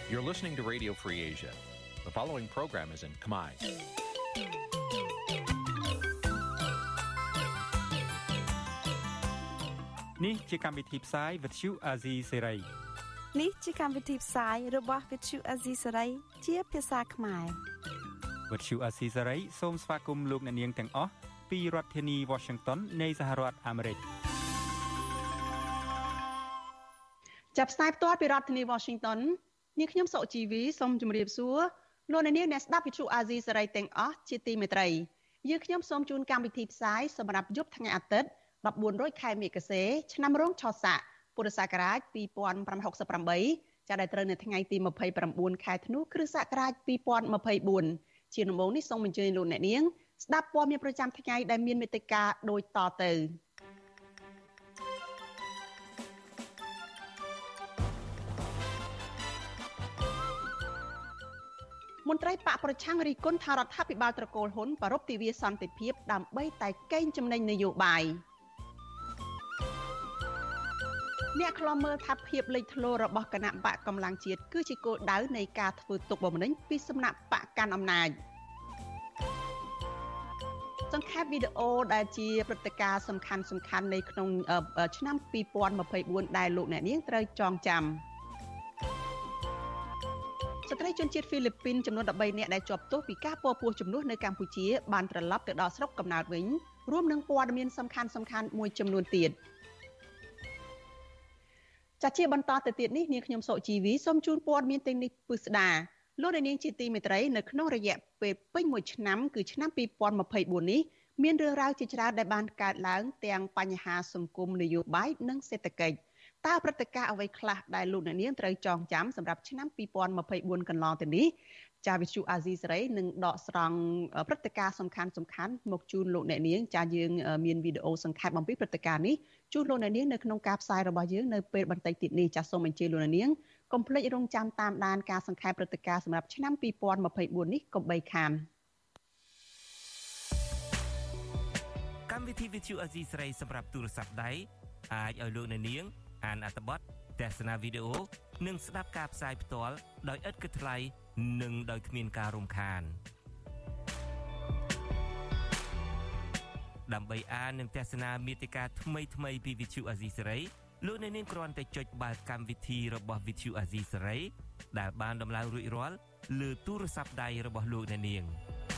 You're listening to Radio Free Asia. The following program is in Khmer. Nǐ chi càm bi tiệp xáy vệt chiu a zì sáy. Nǐ chi càm bi tiệp xáyរបស់វិទ្យុអាស៊ីសេរីជាភាសាខ្មែរវិទ្យុអាស៊ីសេរីសូមស្វាគមន៍លោកអ្នកនាងទាំងអស់ពីរដ្ឋធានី Washington នៃសហរដ្ឋអាមេរិកចាប់ផ្សាយផ្ទាល់ពីរដ្ឋធានី Washington នាងខ្ញុំសុជីវីសូមជម្រាបសួរលោកអ្នកនាងអ្នកស្ដាប់វិទ្យុអាស៊ីសេរីទាំងអស់ជាទីមេត្រីយើងខ្ញុំសូមជូនកម្មវិធីផ្សាយសម្រាប់យប់ថ្ងៃអាទិត្យ1400ខែមេគសេឆ្នាំរោងឆស័កពុរសករាជ2568ចាប់ដែលត្រូវនៅថ្ងៃទី29ខែធ្នូគ្រិស្តសករាជ2024ជាដំបូងនេះសូមអញ្ជើញលោកអ្នកនាងស្ដាប់ព័ត៌មានប្រចាំថ្ងៃដែលមានមេត្តាដូចតទៅមន្ត្រីបកប្រឆាំងរិះគន់ថារដ្ឋាភិបាលត្រកូលហ៊ុនប្រារព្ធទិវាសន្តិភាពដើម្បីតែកេងចំណេញនយោបាយអ្នកខ្លាំមើលថាភាពលេចធ្លោរបស់គណៈបកកម្លាំងជាតិគឺជាគោលដៅនៃការធ្វើទុកបុកម្នេញពីសំណាក់បកកាន់អំណាចសង្ខេបវីដេអូដែលជាព្រឹត្តិការណ៍សំខាន់នៃក្នុងឆ្នាំ2024ដែលលោកអ្នកនាងត្រូវចងចាំស្ត្រីជនជាតិហ្វីលីពីនចំនួន13នាក់ដែលជាប់ទោសពីការពពោះជំនួសនៅកម្ពុជាបានត្រឡប់ទៅដល់ស្រុកកំណើតវិញរួមនឹងព័ត៌មានសំខាន់មួយចំនួនទៀតចាជាបន្តទៅទៀតនេះនាងខ្ញុំសុជីវីសូមជូនព័ត៌មានទាំងនេះពិស្ដាលោកនាងជាទីមេត្រីនៅក្នុងរយៈពេលពេញមួយឆ្នាំគឺឆ្នាំ2024នេះមានរឿងរ៉ាវជាច្រើនដែលបានកើតឡើងទាំងបញ្ហាសង្គមនយោបាយនិងសេដ្ឋកិច្ចតើព្រឹត្តិការណ៍អ្វីខ្លះដែលលោកអ្នកនាងត្រូវចងចាំសម្រាប់ឆ្នាំ2024កន្លងទៅនេះចាវិទ្យុអាស៊ីសេរីនឹងដកស្រង់ព្រឹត្តិការណ៍សំខាន់មកជូនលោកអ្នកនាងចាយើងមានវីដេអូសង្ខេបអំពីព្រឹត្តិការណ៍នេះជូនលោកអ្នកនាងនៅក្នុងការផ្សាយរបស់យើងនៅពេលបន្តិចទៀតនេះចាសូមអញ្ជើញលោកអ្នកនាងកុំភ្លេចរងចាំតាមដានការសង្ខេបព្រឹត្តិការណ៍សម្រាប់ឆ្នាំ2024នេះកុំបីខានកម្មវិធីវិទ្យុអាស៊ីសេរីសម្រាប់ទូរស័ព្ទដៃអាចឲ្យលោកអ្នកនាងអានអត្ថបទទស្សនាវីដេអូនិងស្ដាប់ការផ្សាយផ្ទាល់ដោយឥតគិតថ្លៃនិងដោយគ្មានការរំខានដើម្បីអាននិងទស្សនាមាតិកាថ្មីពីវិទ្យុអាស៊ីសេរីលោកអ្នកនាងគ្រាន់តែចុចបាល់កម្មវិធីរបស់វិទ្យុអាស៊ីសេរីដែលបានដំឡើងរួចរាល់លើទូរស័ព្ទដៃរបស់លោកអ្នកនាង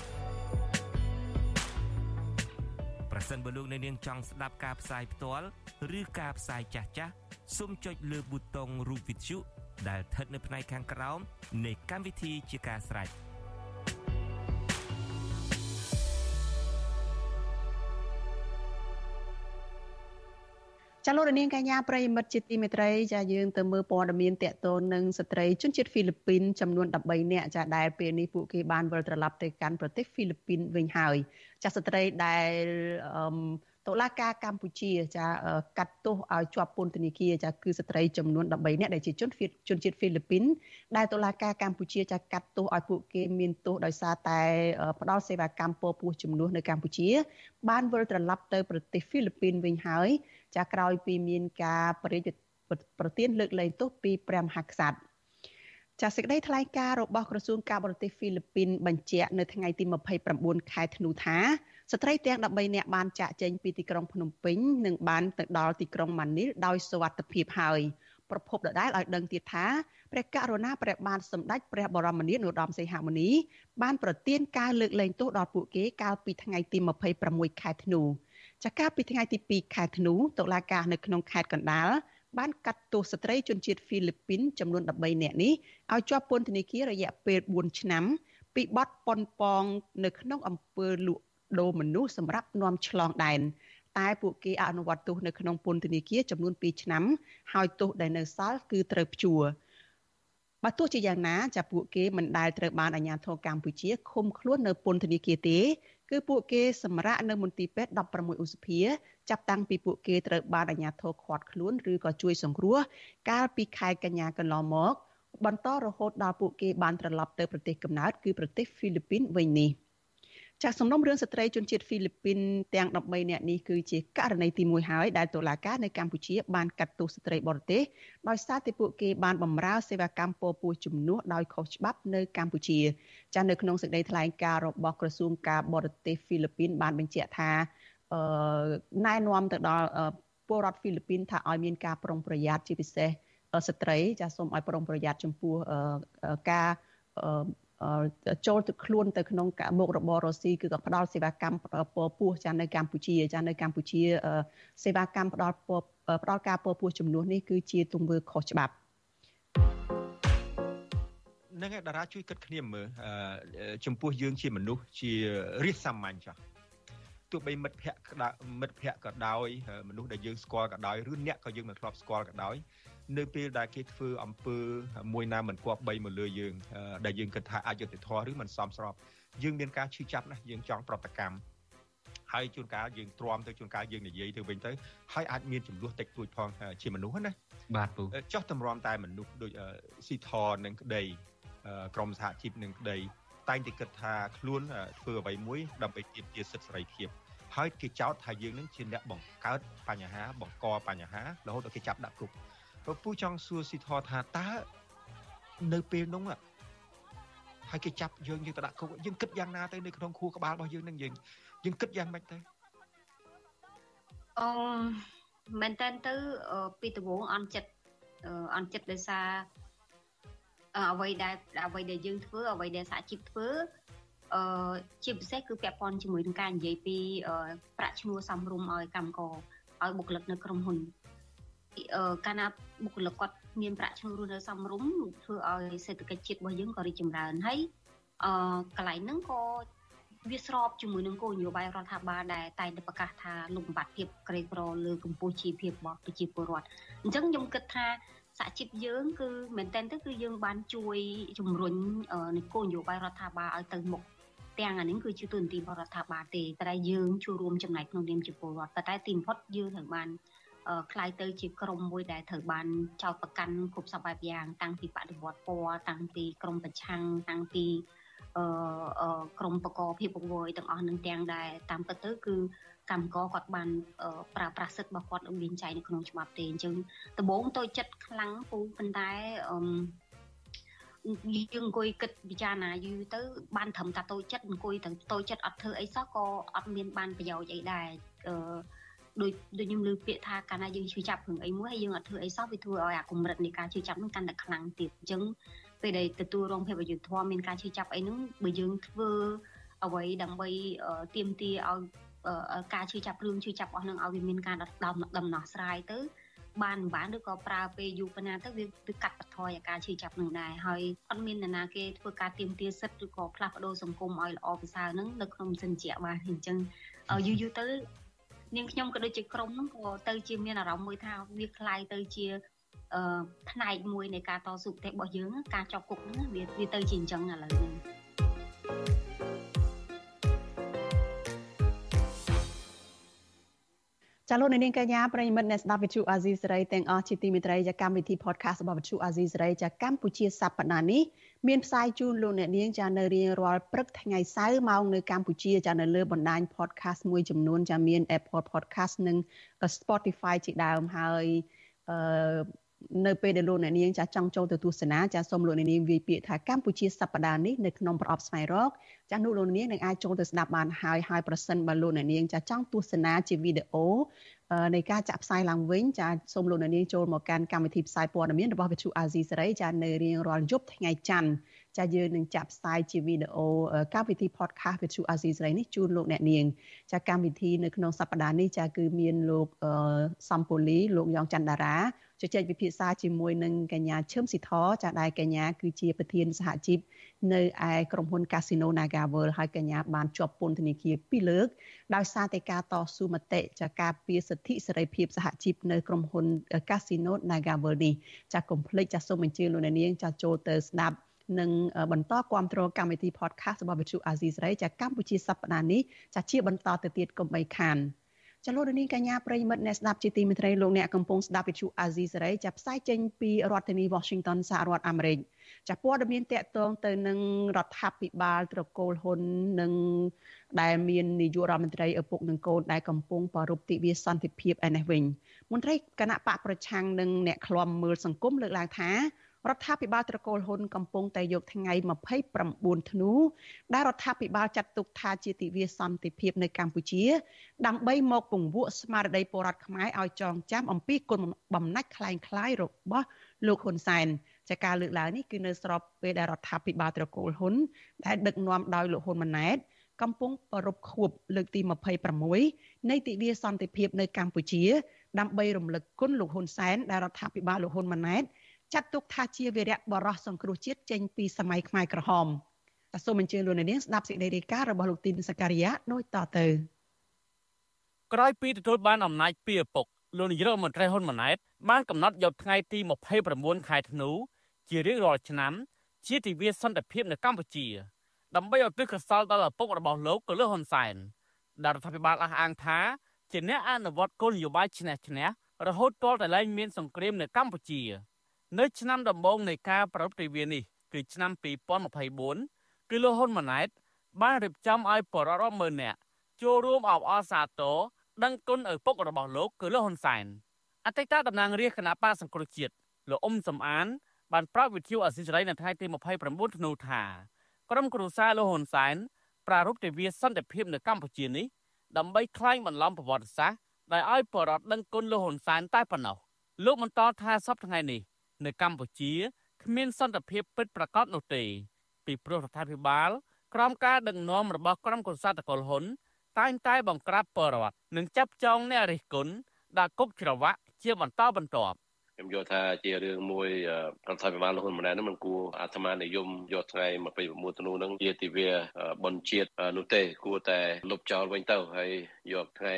ប្រសិនបើលោកអ្នកនាងចង់ស្ដាប់ការផ្សាយផ្ទាល់ឬការផ្សាយចាស់សូមចុចលើប៊ូតុងរូបវិទ្យុដែលស្ថិតនៅផ្នែកខាងក្រោមនៃកម្មវិធីជាការស្រេចចាលោកនាងកញ្ញាប្រិយមិត្តជាទីមេត្រីចាយើងទៅមើលព័ត៌មានតកតូននឹងស្ត្រីជនជាតិហ្វីលីពីនចំនួន13នាក់ចាដែលពេលនេះពួកគេបានវិលត្រឡប់ទៅកាន់ប្រទេសហ្វីលីពីនវិញហើយចាស្ត្រីដែលតុលាការកម្ពុជាចាកាត់ទោសឲ្យជាប់ពន្ធនាគារចាគឺស្ត្រីចំនួន13នាក់ដែលជាជនជាតិហ្វីលីពីនដែលតុលាការកម្ពុជាចាកាត់ទោសឲ្យពួកគេមានទោសដោយសារតែផ្ដល់សេវាកម្មពពោះជំនួសនៅកម្ពុជាបានវិលត្រឡប់ទៅប្រទេសហ្វីលីពីនវិញហើយចាក្រោយពីមានការប្រទានលើកលែងទោសពីព្រះមហាក្សត្រចាសេចក្តីថ្លែងការណ៍របស់ក្រសួងការបរទេសហ្វីលីពីនបញ្ជាក់នៅថ្ងៃទី29ខែធ្នូថាស្ត្រីទាំង13នាក់បានចាកចេញពីទីក្រុងភ្នំពេញនិងបានទៅដល់ទីក្រុងម៉ានីលដោយសុវត្ថិភាពហើយប្រពន្ធដដែលឲ្យដឹងទៀតថាព្រះករុណាព្រះបាទសម្ដេចព្រះបរមនាថនរោត្តមសីហមុនីបានប្រទានការលើកលែងទោសដល់ពួកគេកាលពីថ្ងៃទី26ខែធ្នូចាកាលពីថ្ងៃទី2ខែធ្នូតុលាការនៅក្នុងខេត្តកណ្ដាលបានកាត់ទោសស្ត្រីជនជាតិហ្វីលីពីនចំនួន13នាក់នេះឲ្យជាប់ពន្ធនាគាររយៈពេល4ឆ្នាំពីបទប៉ុនប៉ងនៅក្នុងអំពើលួចដូរមនុស្សសម្រាប់នាំឆ្លងដែនតែពួកគេអនុវត្តទោសនៅក្នុងពន្ធនាគារចំនួន2ឆ្នាំហើយទោសដែលនៅសល់គឺត្រូវព្យួរបើទោះជាយ៉ាងណាចាពួកគេមិនដែលត្រូវបានអាជ្ញាធរកម្ពុជាឃុំខ្លួននៅពន្ធនាគារទេគឺពួកគេសម្រាកនៅមន្ទីរពេទ្យ16ឧសភាចាប់តាំងពីពួកគេត្រូវបានអាជ្ញាធរឃាត់ខ្លួនឬក៏ជួយសង្គ្រោះកាលពីខែកញ្ញាកន្លងមកបន្តរហូតដល់ពួកគេបានត្រឡប់ទៅប្រទេសកំណើតគឺប្រទេសហ្វីលីពីនវិញនេះចាក់សំណុំរឿងស្ត្រីជនជាតិហ្វីលីពីនទាំង13នាក់នេះគឺជាករណីទី1ហើយដែលតុលាការនៅកម្ពុជាបានកាត់ទោសស្ត្រីបរទេសដោយសារតែពួកគេបានបម្រើសេវាកម្មពរពោះជំនួសដោយខុសច្បាប់នៅកម្ពុជាចានៅក្នុងសេចក្តីថ្លែងការណ៍របស់ក្រសួងការបរទេសហ្វីលីពីនបានបញ្ជាក់ថាណែនាំទៅដល់ពលរដ្ឋហ្វីលីពីនថាឲ្យមានការប្រុងប្រយ័ត្នជាពិសេសស្ត្រីចាសូមឲ្យប្រុងប្រយ័ត្នចំពោះការចូលទៅខ្លួនទៅក្នុងមុខរបររស៊ីគឺក៏ផ្ដល់សេវាកម្មពរពោះចានៅកម្ពុជាសេវាកម្មផ្ដល់ការពរពោះជំនួសនេះគឺជាទង្វើខុសច្បាប់នឹងឯតារាជួយគិតគ្នាមើលចំពោះយើងជាមនុស្សជារាជសាមញ្ញចាស់ទោះបីមិត្តភ័ក្តិក៏ដោយមនុស្សដែលយើងស្គាល់ក៏ដោយឬអ្នកក៏យើងមិនធ្លាប់ស្គាល់ក៏ដោយនៅពេលដែលគេធ្វើអំពើមួយណាមិនគប្បីមកលើយើងដែលយើងគិតថាអយុត្តិធម៌ឬមិនសមស្របយើងមានការឈឺចាប់ណាស់យើងចង់ប្រតិកម្មហើយជួនកាលយើងទ្រាំទៅជួនកាលយើងនិយាយទៅវិញទៅហើយអាចមានចំនួនតិចតួចផងជាមនុស្សណាបាទពូចោះតម្រាំតែមនុស្សដូចស៊ីធរនឹងក្តីក្រមសហជីពនឹងក្តីតែងតែគិតថាខ្លួនធ្វើអ្វីមួយដើម្បីទាមទារសិទ្ធិសេរីភាពហើយគេចោទថាយើងនឹងជាអ្នកបង្កើតបញ្ហាបង្កបញ្ហារហូតដល់គេចាប់ដាក់គុកពូចង់សួរស៊ីធរថាតើនៅពេលនោះហើយគេចាប់យើងទៅដាក់គុកយើងគិតយ៉ាងណាទៅនៅក្នុងខួរក្បាលរបស់យើងនឹងយើងគិតយ៉ាងម៉េចទៅមែនតើទៅពីដំបូងអន់ចិត្តដោយសារអ្វីដែលយើងធ្វើអ្វីដែលសហជីពធ្វើជាពិសេសគឺពាក់ព័ន្ធជាមួយនឹងការនិយាយពីប្រាក់ឈ្នួលសមរម្យឲ្យកម្មករឲ្យបុគ្គលិកនៅក្រុមហ៊ុនកាលណាបុគ្គលិកគាត់មានប្រាក់ឈ្នួលរស់នៅសមរម្យធ្វើឲ្យសេដ្ឋកិច្ចជាតិរបស់យើងក៏រីកចម្រើនហើយកន្លែងហ្នឹងក៏វាស្របជាមួយនឹងគោលនយោបាយរដ្ឋាភិបាលដែលតែងតែប្រកាសថាលំបាត់ភាពក្រីក្រលើកម្ពុជាជីវភាពរបស់ប្រជាពលរដ្ឋអញ្ចឹងខ្ញុំគិតថាសហជីពយើងគឺមែនតើគឺយើងបានជួយជំរុញនៃគោលនយោបាយរដ្ឋាភិបាលឲ្យទៅមុខទាំងអានេះគឺជាទូនទីរបស់រដ្ឋាភិបាលទេតែយើងចូលរួមចំណែកក្នុងនាមជាពលរដ្ឋតែទីបំផុតយើងត្រូវបានខ្លាយទៅជាក្រុមមួយដែលត្រូវបានចោទប្រកាន់គ្រប់សពបែបយ៉ាងតាំងពីបដិវត្តពណ៌តាំងពីក្រុមប្រឆាំងតាំងពីក្រុមបកភាពពង្រួយទាំងអស់នឹងទាំងដែលតាមពិតទៅគឺកម្មករគាត់បានប្រើប្រាស់សិទ្ធិរបស់គាត់ឲ្យមានចែងនៅក្នុងច្បាប់ទេអញ្ចឹងដំបូងតូចចិត្តខ្លាំងពូប៉ុន្តែយើងអង្គុយគិតពិចារណាយូរទៅបានត្រឹមតែតូចចិត្តអង្គុយទាំងតូចចិត្តអត់ធ្វើអីសោះក៏អត់មានបានប្រយោជន៍អីដែរដូចខ្ញុំលើពាក្យថាកាលណាយើងឈឺចាប់រឿងអីមួយហើយយើងអត់ធ្វើអីសោះវាធ្វើឲ្យអាកម្រិតនៃការឈឺចាប់នោះកាន់តែខ្លាំងទៀតអញ្ចឹងពេលដែលទទួលរងភាពអយុត្តិធម៌មានការឈឺចាប់អីហ្នឹងបើយើងធ្វើអ្វីដើម្បីទាមទារឲ្យការឈឺចាប់រឿងឈឺចាប់អស់ហ្នឹងឲ្យវាមានការដំណោះស្រាយទៅបានឬក៏ប្រើពេលយូរប៉ុណ្ណាទៅវាកាត់បន្ថយអាការឈឺចាប់នឹងដែរហើយអត់មាននរណាគេធ្វើការទាមទារសិទ្ធិឬក៏ផ្លាស់ប្ដូរសង្គមឲ្យល្អប្រសើរហ្នឹងនៅក្នុងសិនជាបានអញ្ចឹងយូរទៅនាងខ្ញុំក៏ដូចជាក្រុមហ្នឹងក៏ទៅជាមានអារម្មណ៍មួយថាវាคล้ายទៅជាផ្នែកមួយនៃការតស៊ូប្រទេសរបស់យើងការជាប់គុកហ្នឹងវាទៅជាអញ្ចឹងឥឡូវនេះចាលោកនាងកញ្ញាប្រិយមិត្តអ្នកស្ដាប់វិទ្យុអាស៊ីសេរីទាំងអស់ជាទីមេត្រីចាកម្មវិធី podcast របស់វិទ្យុអាស៊ីសេរីចាកម្ពុជាសប្តាហ៍នេះមានផ្សាយជូនលោកអ្នកនាងចានៅរៀងរាល់ព្រឹកថ្ងៃសៅរ៍ម៉ោងនៅកម្ពុជាចានៅលើបណ្ដាញ podcast មួយចំនួនចាមាន Apple Podcast និង Spotify ជាដើមហើយនៅពេលដែលលោកអ្នកនាងចាចង់ចូលទៅទស្សនាចាសូមលោកអ្នកនាងវាយពាក្យថាកម្ពុជាសប្តាហ៍នេះនៅក្នុងប្រអប់ស្វែងរកចាលោកអ្នកនាងនឹងអាចចូលទៅស្ដាប់បានហើយប្រសិនបើលោកអ្នកនាងចាចង់ទស្សនាជាវីដេអូនៃការចាក់ផ្សាយឡើងវិញចាសូមលោកអ្នកនាងចូលមកកាន់កម្មវិធីផ្សាយព័ត៌មានរបស់វិទ្យុអាស៊ីសេរីចានៅរៀងរាល់យប់ថ្ងៃច័ន្ទចាយើងនឹងចាក់ផ្សាយជាវីដេអូកម្មវិធី podcast វិទ្យុអាស៊ីសេរីនេះជូនលោកអ្នកនាងចាកម្មវិធីនៅក្នុងសប្តាហ៍នេះចាគឺមានលោកសំពូលីលោកយ៉ងច័ន្ទតារាជជែកវិភាសាជាមួយនឹងកញ្ញាឈឹមស៊ីធចាដែលកញ្ញាគឺជាប្រធានសហជីពនៅឯក្រុមហ៊ុន Casino Nagaworld ហើយកញ្ញាបានជាប់ពន្ធនាគារ2លើកដោយសារតែការតស៊ូមតិចាការពារសិទ្ធិសេរីភាពសហជីពនៅក្រុមហ៊ុន Casino Nagaworld នេះចាកុំភ្លេចចាសូមអញ្ជើញលោកអ្នកនាងចាចូលទៅស្ដាប់និងបន្តគាំទ្រកម្មវិធី podcast របស់វិទ្យុអាស៊ីសេរីចាកម្ពុជាសប្តាហ៍នេះចាជាបន្តទៅទៀតកុំបីខានចលនានេះកញ្ញាប្រិយមិត្តអ្នកស្ដាប់ជាទីមេត្រីលោកអ្នកកំពុងស្ដាប់វិទ្យុអាស៊ីសេរីចាប់ផ្សាយចេញពីរដ្ឋធានី Washington សហរដ្ឋអាមេរិកចាព័ត៌មានតាក់ទងទៅនឹងរដ្ឋាភិបាលត្រកូលហ៊ុននិងដែលមាននាយករដ្ឋមន្ត្រីឪពុកនិងកូនដែលកំពុងប្រារព្ធទិវាសន្តិភាពឯនេះវិញមន្ត្រីគណៈបកប្រឆាំងនិងអ្នកឃ្លាំមើលសង្គមលើកឡើងថារដ្ឋាភិបាលត្រកូលហ៊ុនកំពុងតែយកថ្ងៃ29ធ្នូដែលរដ្ឋាភិបាលចាត់ទុកថាជាទិវាសន្តិភាពនៅកម្ពុជាដើម្បីមកពង្វក់ស្មារតីពលរដ្ឋខ្មែរឲ្យចងចាំអំពីគុណបំណាច់คล้ายៗរបស់លោកហ៊ុនសែនចាការលើកឡើងនេះគឺនៅស្របពេលដែលរដ្ឋាភិបាលត្រកូលហ៊ុនដែលដឹកនាំដោយលោកហ៊ុនម៉ាណែតកំពុងប្រារព្ធខួបលើកទី26នៃទិវាសន្តិភាពនៅកម្ពុជាដើម្បីរំលឹកគុណលោកហ៊ុនសែនដែលរដ្ឋាភិបាលលោកហ៊ុនម៉ាណែតចាត់ទុកថាជាវីរៈបរិះសង្គ្រោះជាតិចេញពីសម័យខ្មែរក្រហមតែសូមអញ្ជើញលោកនាងស្ដាប់សេចក្តីរាយការណ៍របស់លោកទីនសការីយ៉ាដូចតទៅក្រោយពីទទួលបានអំណាចពីឪពុកលោកនាយរដ្ឋមន្ត្រីហ៊ុនម៉ាណែតបានកំណត់យកថ្ងៃទី29ខែធ្នូជារៀងរាល់ឆ្នាំជាទិវាសន្តិភាពនៅកម្ពុជាដើម្បីឲ្យទិសកសលដល់ឪពុករបស់លោកគឺលោកហ៊ុនសែនដែលរដ្ឋាភិបាលអះអាងថាជាអ្នកអនុវត្តគោលនយោបាយឈ្នះឈ្នះរហូតទាល់តែឡើងមានសង្គ្រាមនៅកម្ពុជានៅឆ្នាំដំបូងនៃការប្រារព្ធទិវានេះគឺឆ្នាំ2024គឺលោកហ៊ុនម៉ាណែតបានរៀបចំឲ្យបរិវត្តរាប់ម៉ឺននាក់ចូលរួមអបអរសាទរដឹងគុណឪពុករបស់លោកគឺលោកហ៊ុនសែនអតីតតំណាងរាស្ត្រគណៈបកសង្គ្រោះជាតិលោកអ៊ុំសំអានបានប្រាប់វិទ្យុអាស៊ីសេរីនៅថ្ងៃទី29ធ្នូថាក្រុមគ្រួសារលោកហ៊ុនសែនប្រារព្ធទិវាសន្តិភាពនៅកម្ពុជានេះដើម្បីក្លែងបន្លំប្រវត្តិសាស្ត្រដែលឲ្យបរិវត្តដឹងគុណលោកហ៊ុនសែនតែប៉ុណ្ណោះលោកបន្តថាសប្តាហ៍ថ្ងៃនេះនៅកម្ពុជាគ្មានសន្តិភាពពិតប្រាកដនោះទេពីព្រោះរដ្ឋាភិបាលក្រោមការដឹកនាំរបស់ក្រុមគូសាត្រកុលហ៊ុនតែងតែបង្ក្រាបបរិវត្តនិងចាប់ចងអ្នករិះគន់ដាក់គុកច្រវាក់ជាបន្តបន្ទាប់ខ្ញុំយល់ថាជារឿងមួយរដ្ឋាភិបាលលោកហ៊ុនម៉ាណែតនឹងមិនគួរអាត្មានិយមយកថ្ងៃ29ធ្នូនឹងជាទិវាបុណ្យជាតិនោះទេគួរតែលុបចោលវិញទៅហើយយកថ្ងៃ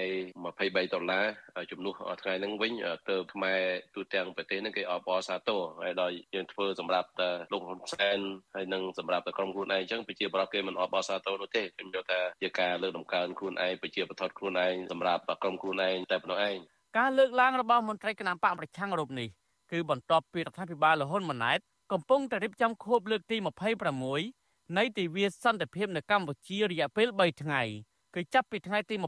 $23ជំនួសថ្ងៃហ្នឹងវិញទៅខ្មែរទូទាំងប្រទេសហ្នឹងគេអបអរសាទរហើយដល់យើងធ្វើសម្រាប់លោកហ៊ុនសែនហើយនឹងសម្រាប់ក្រុមខ្លួនឯងអញ្ចឹងប្រជាប្រដ្ឋគេមិនអបអរសាទរនោះទេខ្ញុំយល់ថាជាការលើកតម្កើងខ្លួនឯងប្រជាប្រដ្ឋខ្លួនឯងសម្រាប់ក្រុមខ្លួនឯងតែប៉ុណ្ណោះឯងការលើកឡើងរបស់មន្ត្រីគណៈបកប្រឆាំងរូបនេះគឺបន្ទាប់ពីរដ្ឋាភិបាលលហ៊ុនម៉ាណែតកំពុងតែរៀបចំខួបលើកទី26នៃទិវាសន្តិភាពនៅកម្ពុជារយៈពេល3ថ្ងៃគឺចាប់ពីថ្ងៃទី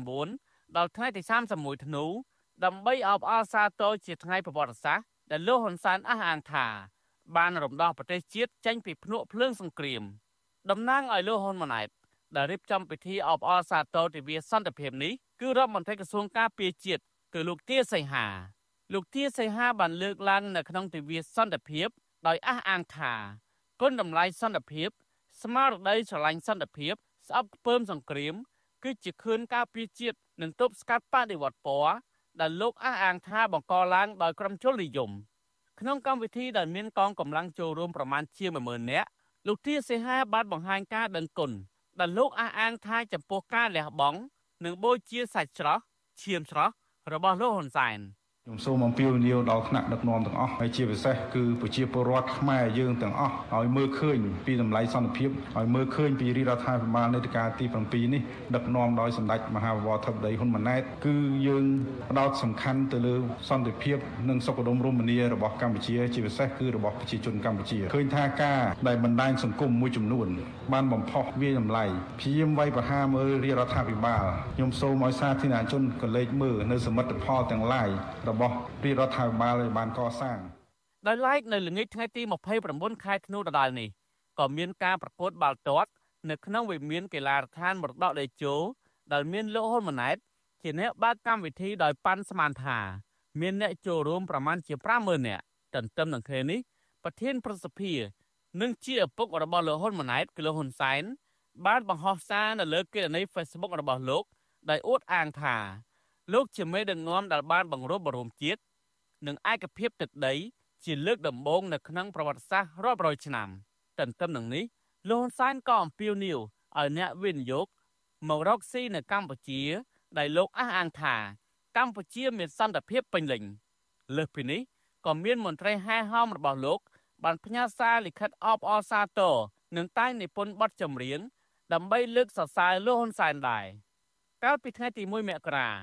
29ដល់ថ្ងៃទី31ធ្នូដើម្បីអបអរសាទរជាថ្ងៃប្រវត្តិសាស្ត្រដែលលោកហ៊ុនសែនអះអាងថាបានរំដោះប្រទេសជាតិចេញពីភ្នក់ភ្លើងសង្គ្រាមតំណាងឲ្យលោកហ៊ុនម៉ាណែតដែលរៀបចំពិធីអបអរសាទរទិវាសន្តិភាពនេះគឺរដ្ឋមន្ត្រីក្រសួងការពារជាតិគឺលោកទាសីហាលោកទាសីហាបានលើកឡើងនៅក្នុងទិវាសន្តិភាពដោយអះអាងថាគុណតម្លៃសន្តិភាពស្មារតីស្រឡាញ់សន្តិភាពស្អប់ខ្ពើមសង្គ្រាមគឺជាខឿនការពារជាតិនិងទប់ស្កាត់បដិវត្តពណ៌ដែលលោកអះអាងថាបង្កឡើងដោយក្រុមជននិយមក្នុងកម្មវិធីដែលមានកងកម្លាំងចូលរួមប្រមាណជា10000នាក់លោកទាសីហាបានបង្ហាញការដឹងគុណដែលលោកអះអាងថាចំពោះការលះបង់និងបូជាសាច់ស្រស់ឈាមស្រស់របស់លោកហ៊ុនសែនខ្ញុំសូមអំពាវនាវដល់ថ្នាក់ដឹកនាំទាំងអស់ហើយជាពិសេសគឺប្រជាពលរដ្ឋខ្មែរយើងទាំងអស់ឲ្យមើលឃើញពីតម្លៃសន្តិភាពឲ្យមើលឃើញពីរដ្ឋាភិបាលនៃការទី7នេះដឹកនាំដោយសម្ដេចមហាវរធិបតីហ៊ុនម៉ាណែតគឺយើងផ្ដោតសំខាន់ទៅលើសន្តិភាពនិងសុខដុមរមនារបស់កម្ពុជាជាពិសេសគឺរបស់ប្រជាជនកម្ពុជាឃើញថាការដែលបណ្ដាញសង្គមមួយចំនួនបានបំផុសវាយតម្លៃព្យាយាមវាយប្រហារមើលរដ្ឋាភិបាលខ្ញុំសូមឲ្យសាធារណជនក៏លេចមើលនៅសមិទ្ធផលទាំងឡាយរបស់រដ្ឋាភិបាលដែលបានកសាងដោយឡែកនៅល្ងាចថ្ងៃទី29ខែធ្នូដដែលនេះក៏មានការប្រកួតបាល់ទាត់នៅក្នុងវិមានកីឡាដ្ឋានមរតកតេជោដែលមានលោកហ៊ុនម៉ាណែតជាអ្នកបើកកម្មវិធីដោយប៉ាន់ស្មានថាមានអ្នកចូលរួមប្រមាណជា50000នាក់ទន្ទឹមនឹងគ្នានេះប្រធានប្រសិទ្ធិនិងជាឪពុករបស់លោកហ៊ុនម៉ាណែតគឺលោកហ៊ុនសែនបានបង្ហោះសារនៅលើគណនី Facebook របស់លោកដោយអួតអាងថាលោកជាមេដឹកនាំដែលបានបង្រួបបង្រួមជាតិនិងឯកភាពទឹកដីជាលើកដំបូងនៅក្នុងប្រវត្តិសាស្ត្ររាប់រយឆ្នាំទន្ទឹមនឹងនេះលោកហ៊ុនសែនក៏អំពាវនាវឲ្យអ្នកវិនិយោគមករកស៊ីនៅកម្ពុជាដែលលោកអះអាងថាកម្ពុជាមានសន្តិភាពពេញលេញលើសពីនេះក៏មានមន្ត្រីហែហោមរបស់លោកបានផ្ញើសារលិខិតអបអរសាទរនិងតែងនិពន្ធបទចម្រៀងដើម្បីលើកសរសើរលោកហ៊ុនសែនដែរកាលពីថ្ងៃទី1មករា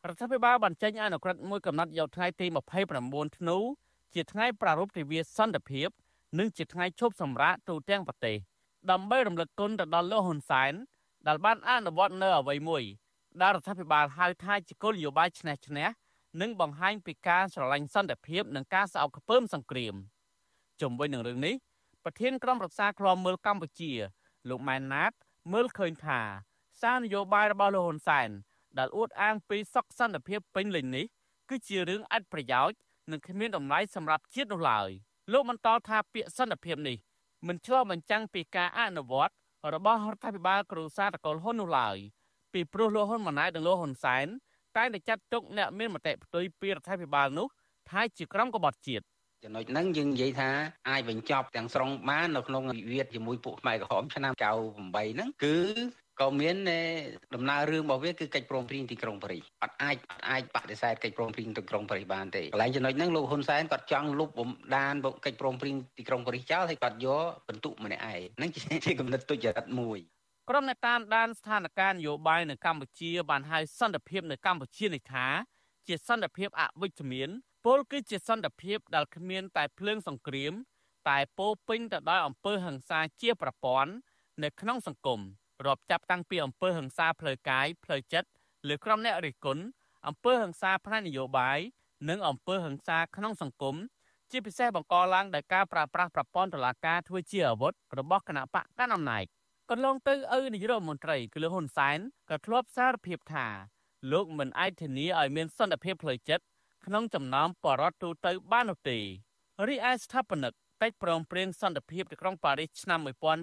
រដ្ឋាភិបាលបានចេញអនុក្រឹត្យមួយកំណត់យកថ្ងៃទី29ធ្នូជាថ្ងៃប្រារព្ធទិវាសន្តិភាពនិងជាថ្ងៃឈប់សម្រាកទូទាំងប្រទេសដើម្បីរំលឹកគុណទៅដល់លោកហ៊ុនសែនដែលបានអនុវត្តនៅអ្វីមួយដែលរដ្ឋាភិបាលហៅថាជាគោលនយោបាយឈ្នះឈ្នះនិងបង្ហាញពីការស្រឡាញ់សន្តិភាពនិងការស្អប់ខ្ពើមសង្គ្រាមជុំវិញនឹងរឿងនេះប្រធានក្រុមប្រឹក្សាឃ្លាំមើលកម្ពុជាលោកម៉ែនណាតមើលឃើញថាសារនយោបាយរបស់លោកហ៊ុនសែនដែលអួតអាងពីសុខសន្តិភាពពេញលេញនេះគឺជារឿងអត្ថប្រយោជន៍និងគ្មានតម្លៃសម្រាប់ជាតិនោះឡើយលោកបន្តថាពាក្យសន្តិភាពនេះមិនឆ្លុះបញ្ចាំងពីការអនុវត្តរបស់រដ្ឋាភិបាលគ្រួសារតកូលហ៊ុននោះឡើយពីព្រោះលោកហ៊ុនម៉ាណែតនិងលោកហ៊ុនសែនតែតែចាត់ទុកអ្នកមានមតិផ្ទុយពីរដ្ឋាភិបាលនោះថាជាក្រុមក្បត់ជាតិចំណុចហ្នឹងយើងនិយាយថាអាចបញ្ចប់ទាំងស្រុងបាននៅក្នុងវិវាទជាមួយពួកខ្មែរក្រហមឆ្នាំ98ហ្នឹងគឺក៏មានដំណើររឿងរបស់វាគឺកិច្ចព្រមព្រៀងទីក្រុងប៉ារីសអត់អាចបដិសេធកិច្ចព្រមព្រៀងទីក្រុងប៉ារីសបានទេកន្លែងចំណុចហ្នឹងលោកហ៊ុនសែនគាត់ចង់លុបបំដានកិច្ចព្រមព្រៀងទីក្រុងប៉ារីសចោលហើយគាត់យកបន្ទុកម្នាក់ឯងហ្នឹងជាគំនិតទុច្ចរិតមួយក្រុមអ្នកតាមដានស្ថានភាពនយោបាយនៅកម្ពុជាបានហៅសន្តិភាពនៅកម្ពុជានេះថាជាសន្តិភាពអវិជ្ជមានពលគឺជាសន្តិភាពដែលគ្មានតែភ្លើងសង្គ្រាមតែពោពេញទៅដោយអំពើហិង្សាជាប្រព័ន្ធនៅក្នុងសង្គមរាប់ចាប់តាំងពីអំពើហិង្សាផ្លូវកាយផ្លូវចិត្តលើក្រុមអ្នករិះគន់អំពើហិង្សាផ្នែកនយោបាយនិងអំពើហិង្សាក្នុងសង្គមជាពិសេសបង្កឡើងដោយការប្រើប្រាស់ប្រព័ន្ធតុលាការធ្វើជាអាវុធរបស់គណៈបកកណ្ដាលអំណាចកន្លងទៅឪនាយរដ្ឋមន្ត្រីគឺលោកហ៊ុនសែនក៏ធ្លាប់សារភាពថាលោកមិនអាចធានាឲ្យមានសន្តិភាពផ្លូវចិត្តក្នុងចំណោមបរិវត្តទូទៅបាននោះទេរីឯស្ថាបនិកកិច្ចព្រមព្រៀងសន្តិភាពទីក្រុងប៉ារីសឆ្នាំ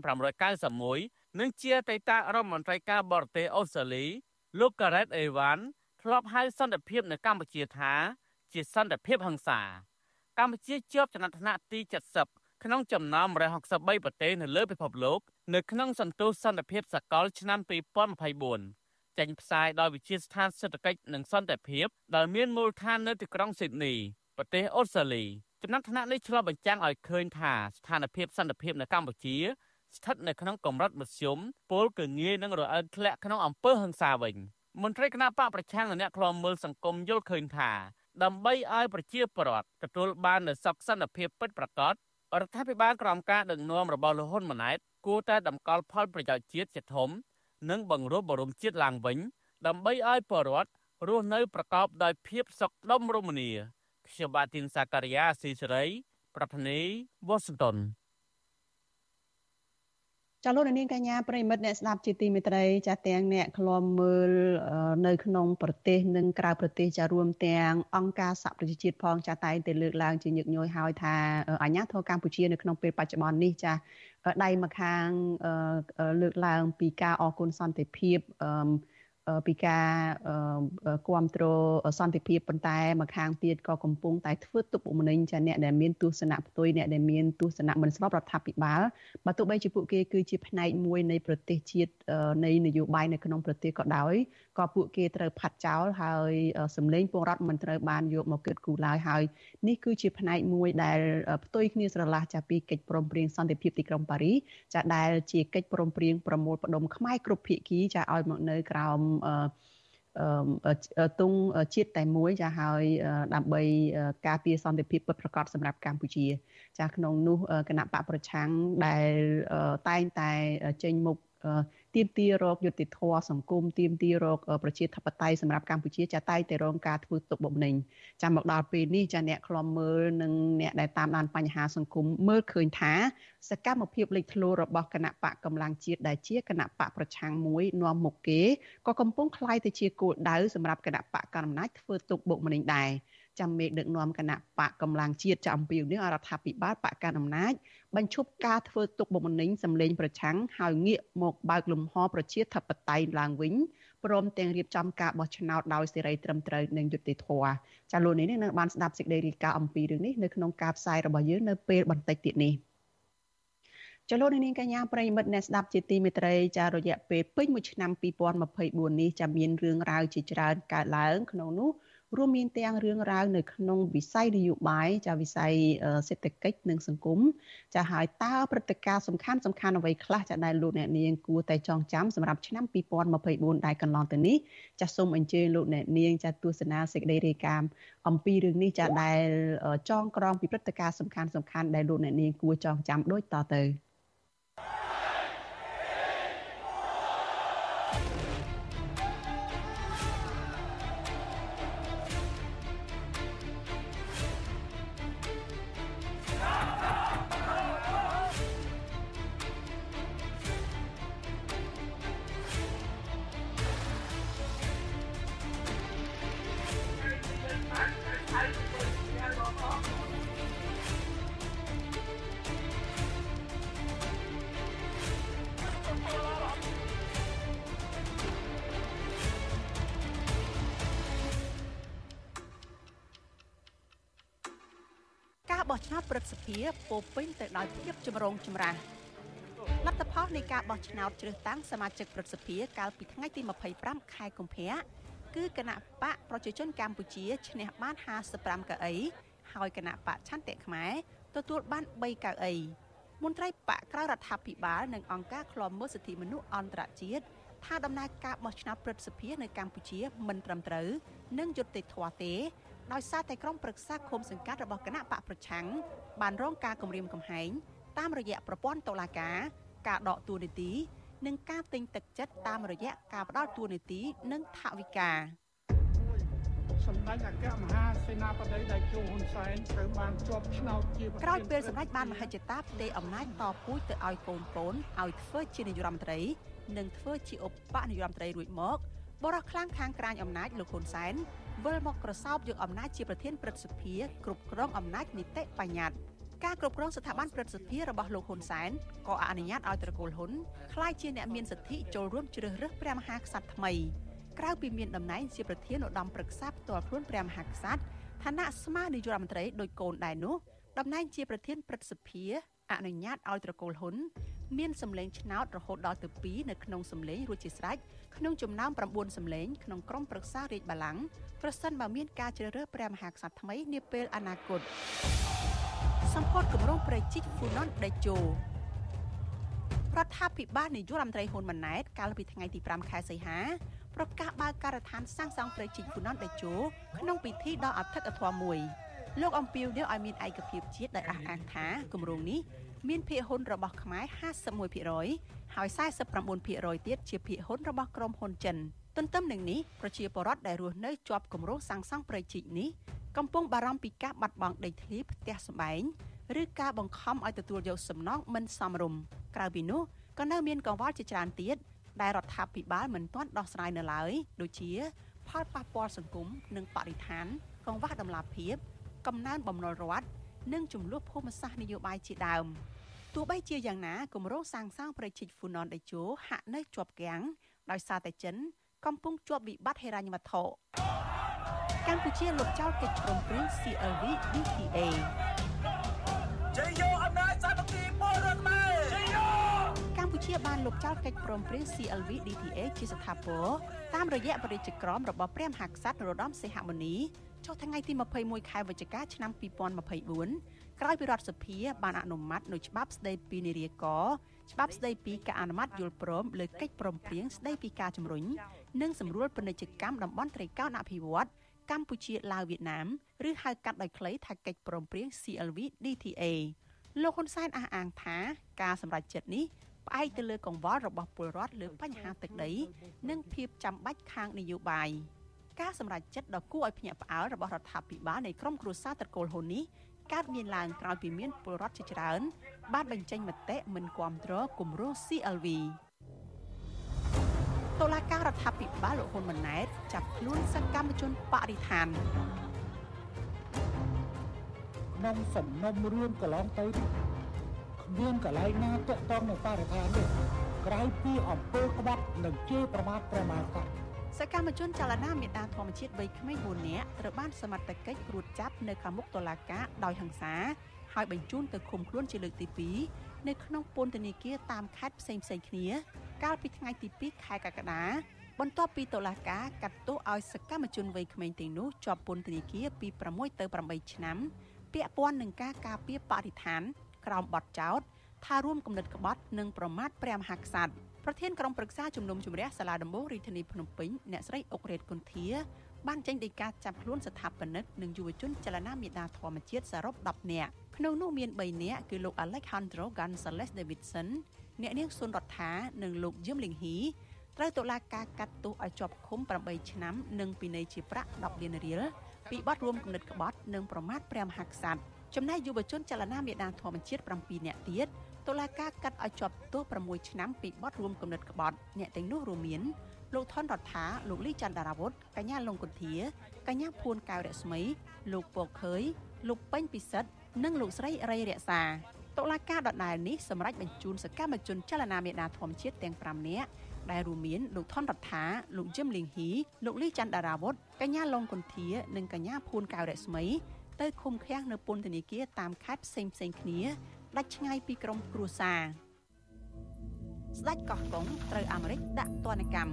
1591និងជាអតីតរដ្ឋមន្ត្រីការបរទេសអូស្ត្រាលីលោក Gareth Evans ធ្លាប់ហៅសន្តិភាពនៅកម្ពុជាថាជាសន្តិភាពហិង្សាកម្ពុជាជាប់ចំណាត់ថ្នាក់ទី70ក្នុងចំណោម163ប្រទេសនៅលើពិភពលោកនៅក្នុងសន្ទុះសន្តិភាពសកលឆ្នាំ2024ចេញផ្សាយដោយវិទ្យាស្ថានសេដ្ឋកិច្ចនិងសន្តិភាពដែលមានមូលដ្ឋាននៅទីក្រុងស៊ីដនីប្រទេសអូស្ត្រាលីចំណាត់ថ្នាក់នេះឆ្លុះបញ្ចាំងឲ្យឃើញថាស្ថានភាពសន្តិភាពនៅកម្ពុជាស្ថិតនៅក្នុងកម្រិតមធ្យមពលគឺងាយនឹងរអិលធ្លាក់ក្នុងអំពើហិង្សាវិញមន្ត្រីគណៈបកប្រឆាំងនិងអ្នកឃ្លាំមើលសង្គមយល់ឃើញថាដើម្បីឲ្យប្រជាពលរដ្ឋទទួលបាននូវសុខសន្តិភាពពិតប្រាកដរដ្ឋាភិបាលក្រោមការដឹកនាំរបស់លោកហ៊ុនម៉ាណែតគួរតែតម្កល់ផលប្រយោជន៍ជាតិជាធំនិងបង្រួបបង្រួមជាតិឡើងវិញដើម្បីឲ្យពលរដ្ឋរស់នៅប្រកបដោយភាពសុខដុមរមនាខ្ញុំបាទទីនសាការីយ៉ាស៊ីសេរីប្រធានាធិបតី Washington ចាលោកនាងកញ្ញាប្រិមិត្តអ្នកស្ដាប់ជាទីមេត្រីចាទាំងអ្នកឃ្លាំមើលនៅក្នុងប្រទេសនិងក្រៅប្រទេសចារួមទាំងអង្គការសហប្រជាជាតិផងចាតែងតែលើកឡើងជាញឹកញយហើយថាអាញាធរកម្ពុជានៅក្នុងពេលបច្ចុប្បន្ននេះចាដៃម្ខាងលើកឡើងពីការអគុណសន្តិភាពពីការគ្រប់គ្រងសន្តិភាពប៉ុន្តែម្ខាងទៀតក៏កំពុងតែធ្វើទុកបុកម្នេញចាអ្នកដែលមានទស្សនៈផ្ទុយអ្នកដែលមានទស្សនៈមិនស្របរដ្ឋាភិបាលបើទោះបីជាពួកគេគឺជាផ្នែកមួយនៃប្រទេសជាតិនៃនយោបាយនៅក្នុងប្រទេសក៏ដោយក៏ពួកគេត្រូវផាត់ចោលហើយសម្លេងពលរដ្ឋមិនត្រូវបានយកមកគិតគូរឡើយហើយនេះគឺជាផ្នែកមួយដែលផ្ទុយគ្នាស្រឡះចាពីកិច្ចព្រមព្រៀងសន្តិភាពទីក្រុងប៉ារីសចាដែលជាកិច្ចព្រមព្រៀងប្រមូលផ្ដុំខ្មែរគ្រប់ភាគីចាឲ្យមកនៅក្រោមទង់ជាតិតែមួយចាហើយដើម្បីការពារសន្តិភាពពិតប្រាកដសម្រាប់កម្ពុជាចាក្នុងនោះគណៈបកប្រឆាំងដែលតែងតែចេញមុខទាមទាររកយុត្តិធម៌សង្គមទាមទាររកប្រជាធិបតេយ្យសម្រាប់កម្ពុជាចាតែងតែរងការធ្វើទុកបុកម្នេញចាំមកដល់ពេលនេះចាអ្នកឃ្លាំមើលនិងអ្នកដែលតាមដានបញ្ហាសង្គមមើលឃើញថាសកម្មភាពលេចធ្លោរបស់គណៈបកកម្លាំងជាតិដែលជាគណៈបកប្រឆាំងមួយនាំមុខគេក៏កំពុងក្លាយទៅជាគោលដៅសម្រាប់គណៈបកកណ្ដាលអំណាចធ្វើទុកបុកម្នេញដែរចាំមេដឹកនាំគណៈបកកម្លាំងជាតិចាអំពីនេះរដ្ឋាភិបាលបកកណ្ដាលអំណាចបញ្ឈប់ការធ្វើទុកបុកម្នេញសម្លេងប្រឆាំងហើយងាកមកបើកលំហប្រជាធិបតេយ្យឡើងវិញព្រមទាំងរៀបចំការបោះឆ្នោតដោយសេរីត្រឹមត្រូវនិងយុត្តិធម៌ចាលោកនេះនឹងបានស្ដាប់សេចក្តីរាយការណ៍អំពីរឿងនេះនៅក្នុងការផ្សាយរបស់យើងនៅពេលបន្តិចទៀតនេះចលនានាងកញ្ញាប្រិមិត្តអ្នកស្ដាប់ជាទីមេត្រីចារយៈពេលពេញមួយឆ្នាំ2024នេះចាមានរឿងរ៉ាវជាច្រើនកើតឡើងក្នុងនោះរួមមានទាំងរឿងរ៉ាវនៅក្នុងវិស័យនយោបាយចាវិស័យសេដ្ឋកិច្ចនិងសង្គមចាហើយតើព្រឹត្តិការណ៍សំខាន់អ្វីខ្លះចាដែលលោកអ្នកនាងគួរតែចងចាំសម្រាប់ឆ្នាំ2024ដែលកន្លងទៅនេះចាសូមអញ្ជើញលោកអ្នកនាងចាទស្សនាសេចក្តីរាយការណ៍អំពីរឿងនេះចាដែលចងក្រងពីព្រឹត្តិការណ៍សំខាន់ដែលលោកអ្នកនាងគួរចងចាំដូចតទៅបោះឆ្នោតព្រឹទ្ធសភាពោពេញទៅដោយភាពចម្រូងចម្រាសលទ្ធផលនៃការបោះឆ្នោតជ្រើសតាំងសមាជិកព្រឹទ្ធសភាកាលពីថ្ងៃទី25ខែកុម្ភៈគឺគណៈបកប្រជាជនកម្ពុជាឈ្នះបាន55កៅអីហើយគណៈបកឆន្ទៈខ្មែរទទួលបាន3កៅអីមន្ត្រីបកក្រៅរដ្ឋាភិបាលនិងអង្គការឃ្លាំមើលសិទ្ធិមនុស្សអន្តរជាតិថាដំណើរការបោះឆ្នោតព្រឹទ្ធសភានៅកម្ពុជាមិនត្រឹមត្រូវនិងយុត្តិធម៌ទេដោយសារតែក្រុមប្រឹក្សាឃុំសង្កាត់របស់គណៈបកប្រឆាំងបានរងការគំរាមកំហែងតាមរយៈប្រព័ន្ធតុលាការការដកតួនាទីនិងការទិញទឹកចិត្តតាមរយៈការផ្ដល់តួនាទីនិងថវិកាសម្ដេចអគ្គមហាសេនាបតីដៃជោហ៊ុនសែនត្រូវបានជាប់ឆ្នោតជាក្រោយពេលសម្ដេចបានមហិច្ឆតាផ្ទេរអំណាចតពូជទៅឲ្យកូនឲ្យធ្វើជានាយករដ្ឋមន្ត្រីនិងធ្វើជាឧបនាយករដ្ឋមន្ត្រីរួចមកបរិះខ្លាំងខាងក្រាញអំណាចលោកហ៊ុនសែនវិលមកក្រសោបយកអំណាចជាប្រធានព្រឹទ្ធសភាគ្រប់គ្រងអំណាចនីតិបញ្ញត្តិការគ្រប់គ្រងស្ថាប័នព្រឹទ្ធសភារបស់លោកហ៊ុនសែនក៏អនុញ្ញាតឲ្យត្រកូលហ៊ុនក្លាយជាអ្នកមានសិទ្ធិចូលរួមជ្រើសរើសព្រះមហាក្សត្រថ្មីក្រៅពីមានតំណែងជាប្រធានឧត្តមប្រឹក្សាផ្ទាល់ខ្លួនព្រះមហាក្សត្រឋានៈស្មើនាយករដ្ឋមន្ត្រីដោយកូនដែរនោះតំណែងជាប្រធានព្រឹទ្ធសភាអនុញ្ញាតឲ្យត្រកូលហ៊ុនមានសម្លេងឆ្នោតរហូតដល់ទៅ2នៅក្នុងសម្លេងរួចជាស្រេចក្នុងចំណោម9សម្លេងក្នុងក្រុមប្រឹក្សារាជបល្ល័ង្កប្រសិនបើមានការជ្រើសរើសព្រះមហាក្សត្រថ្មីនាពេលអនាគតសម្ពោធគម្រោងប្រជិកហ្វូណនដេជោរដ្ឋាភិបាលនាយករដ្ឋមន្ត្រីហ៊ុនម៉ាណែតកាលពីថ្ងៃទី5ខែសីហាប្រកាសបើកការដ្ឋានសាងសង់ប្រជិកហ្វូណនដេជោក្នុងពិធីដ៏អធិកអធមមួយលោកអំពីវនេះឲ្យមានឯកភាពជាតិដោយអះអាងថាគម្រោងនេះមានភាគហ៊ុនរបស់ខ្មែរ 51% ហើយ 49% ទៀតជាភាគហ៊ុនរបស់ក្រុមហ៊ុនចិនទន្ទឹមនឹងនេះប្រជាពលរដ្ឋដែលរស់នៅជាប់គម្រោងសាងសង់ប្រជិកនេះកំពុងបារម្ភពីការបាត់បង់ដីធ្លីផ្ទះសម្បែងឬការបង្ខំឲ្យទទួលយកសំណងមិនសមរម្យក្រៅពីនោះក៏នៅមានកង្វល់ជាច្រើនទៀតដែលរដ្ឋាភិបាលមិនទាន់ដោះស្រាយនៅឡើយដូចជាផលប៉ះពាល់សង្គមនិងបរិស្ថានកង្វះតម្លាភាពកំណើនបំណុលរដ្ឋនិងចំនួនភូមិសាស្ត្រនយោបាយជាដើមទោះបីជាយ៉ាងណាគម្រោងសាងសង់ប្រជិកហ្វូណនដេជោហាក់នៅជាប់គាំងដោយសារតែចិនកំពុងជាប់វិបត្តិហិរញ្ញវត្ថុកម្ពុជាលុបចោលកិច្ចព្រមព្រៀង CLV DTA ជ័យយោអំណាចសាមគ្គីពលរដ្ឋខ្មែរជ័យយោកម្ពុជាបានលុបចោលកិច្ចព្រមព្រៀង CLV DTA ជាស្ថាពរតាមរយៈបរិយាចក្រមរបស់ព្រះមហាក្សត្រនរោត្តមសីហមុនីចុះថ្ងៃទី21ខែវិច្ឆិកាឆ្នាំ2024ក្រោយពីរដ្ឋសភាបានអនុម័តនូវច្បាប់ស្តីពីនានាករច្បាប់ស្តីពីការអនុម័តយល់ព្រមលើកិច្ចព្រមព្រៀងស្តីពីការជំរុញនិងសម្រួលពាណិជ្ជកម្មតំបន់ត្រីកោណអភិវឌ្ឍន៍កម្ពុជាឡាវវៀតណាមឬហៅកាត់ដោយខ្លីថាកិច្ចព្រមព្រៀង CLV DTA លោកហ៊ុនសែនអះអាងថាការសម្រេចចិត្តនេះផ្អែកទៅលើកង្វល់របស់ពលរដ្ឋលើបញ្ហាទឹកដីនិងភាពចាំបាច់ខាងនយោបាយការសម្រេចចិត្តដ៏គួរឲ្យភ្ញាក់ផ្អើលរបស់រដ្ឋាភិបាលនៃក្រុមគ្រួសារត្រកូលហ៊ុននេះកើតមានឡើងក្រោយពីមានពលរដ្ឋជាច្រើនបានបញ្ចេញមតិមិនគាំទ្រគម្រោង CLV តុលាការរដ្ឋាភិបាលលោកហ៊ុនម៉ាណែតចាប់ខ្លួនសកម្មជនបរិស្ថានក្នុងសំណុំរឿងកន្លងទៅគ្មានកន្លែងណាទាក់ទងនឹងបរិស្ថានទេក្រៅពីអំពើក្បត់និងជេរប្រមាថព្រះមហាក្សត្រសកម្មជនចលនាមេដាធម្មជាតិវ័យក្មេង4នាក់ត្រូវបានសមត្ថកិច្ចរួតចាប់នៅខាងមុខតុលាការដោយហិង្សាហើយបញ្ជូនទៅឃុំខ្លួនជាលើកទី2នៅក្នុងពន្ធនាគារតាមខេត្តផ្សេងៗគ្នាកាលពីថ្ងៃទី2ខែកក្កដាបន្ទាប់ពីតុលាការកាត់ទោសឲ្យសកម្មជនវ័យក្មេងទាំងនោះជាប់ពន្ធនាគារពី6ទៅ8ឆ្នាំពាក់ព័ន្ធនឹងការការពារបរិស្ថានក្រោមបទចោទថារួមគំនិតក្បត់និងប្រមាថព្រះមហាក្សត្រប្រធានក្រុមប្រឹក្សាជំនុំជម្រះសាលាដំបងរាជធានីភ្នំពេញអ្នកស្រីអុករ៉េតគុន្ធាបានចេញដីកាចាប់ខ្លួនស្ថាបនិកនិងយុវជនចលនាមេដាធម្មជាតិសរុប10នាក់ក្នុងនោះមាន3នាក់គឺលោក Alejandro Gonzalez Davidson អ្នកនាងសុនរដ្ឋានិងលោកយឹមលីងហ៊ីត្រូវតុលាការកាត់ទោសឲ្យជាប់ឃុំ8ឆ្នាំនិងពិន័យជាប្រាក់10លានរៀលពីបទរួមគំនិតក្បត់និងប្រមាថព្រះមហាក្សត្រចំណែកយុវជនចលនាមេដាធម្មជាតិ7នាក់ទៀតតុលាការកាត់ឲ្យជាប់ទោស6ឆ្នាំពីបទរួមគំនិតក្បត់អ្នកទាំងនោះរួមមានលោកថនរដ្ឋាលោកលីចន្ទរាវុធកញ្ញាលងគុន្ធាកញ្ញាភួនកៅរស្មីលោកពកខើយលោកពេញពិសិដ្ឋនិងលោកស្រីរៃរក្សាតុលាការដដែលនេះសម្រេចបញ្ជូនសកម្មជនចលនាមេដាធម្មជាតិទាំង5នាក់ដែលរួមមានលោកថនរដ្ឋាលោកយឹមលីងហ៊ីលោកលីចន្ទរាវុធកញ្ញាលងគុន្ធានិងកញ្ញាភួនកៅរស្មីទៅឃុំឃាំងនៅពន្ធនាគារតាមខេត្តផ្សេងៗគ្នាដាច់ឆ្ងាយពីក្រុមគ្រួសារស្ដេចកោះកុងត្រូវអាមេរិកដាក់ទណ្ឌកម្ម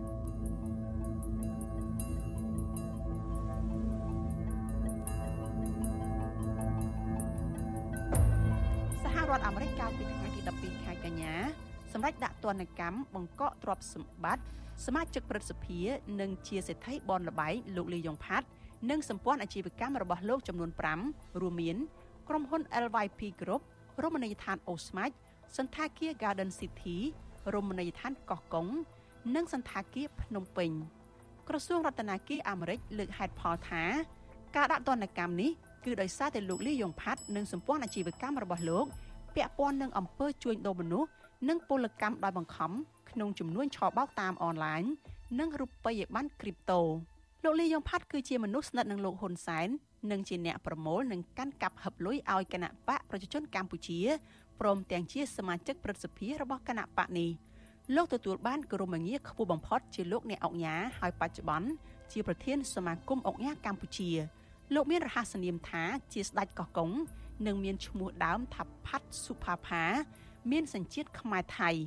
សហរដ្ឋអាមេរិកកាលពីថ្ងៃទី12ខែកញ្ញាសម្រាប់ដាក់ទណ្ឌកម្មបង្កក់ទ្រព្យសម្បត្តិសមាជិកព្រឹទ្ធសភានិងជាសេដ្ឋីបនលបែងលោកលីយ៉ុងផាត់និងសម្ព័ន្ធអាជីវកម្មរបស់លោកចំនួន5រួមមានក្រុមហ៊ុន LYP Group រមណីយដ្ឋាន Osmach សន្តាគារ Garden City រមណីយដ្ឋានកោះកុងនិងសន្តាគារភ្នំពេញក្រសួងរដ្ឋាភិបាលអាមេរិកលើកហេតុផលថាការដាក់ទណ្ឌកម្មនេះគឺដោយសារតែលោកលីយ៉ុងផាត់និងសម្ព័ន្ធអាជីវកម្មរបស់លោកពាក់ព័ន្ធនឹងអំពើជួញដូរមនុស្សនិងពលកម្មដោយបង្ខំក្នុងចំនួនឆបោកតាមអនឡាញនិងរូបិយប័ណ្ណគ្រីបតូលោកលីយ៉ុងផាត់គឺជាមនុស្សស្និទ្ធនឹងលោកហ៊ុនសែននិងជាអ្នកប្រមូលនិងកាន់កាប់ហឹបលុយឲ្យគណៈបកប្រជាជនកម្ពុជាព្រមទាំងជាសមាជិកព្រឹទ្ធសភារបស់គណៈបកនេះលោកទទួលបានគោរមងារខ្ពស់បំផុតជាលោកអ្នកអង្គញាហើយបច្ចុប្បន្នជាប្រធានសមាគមអង្គញាកម្ពុជាលោកមានរហស្សនាមថាជាស្ដេចកោះកុងនិងមានឈ្មោះដើមថាផាត់សុផាផាមានសញ្ជាតិខ្មែរថៃ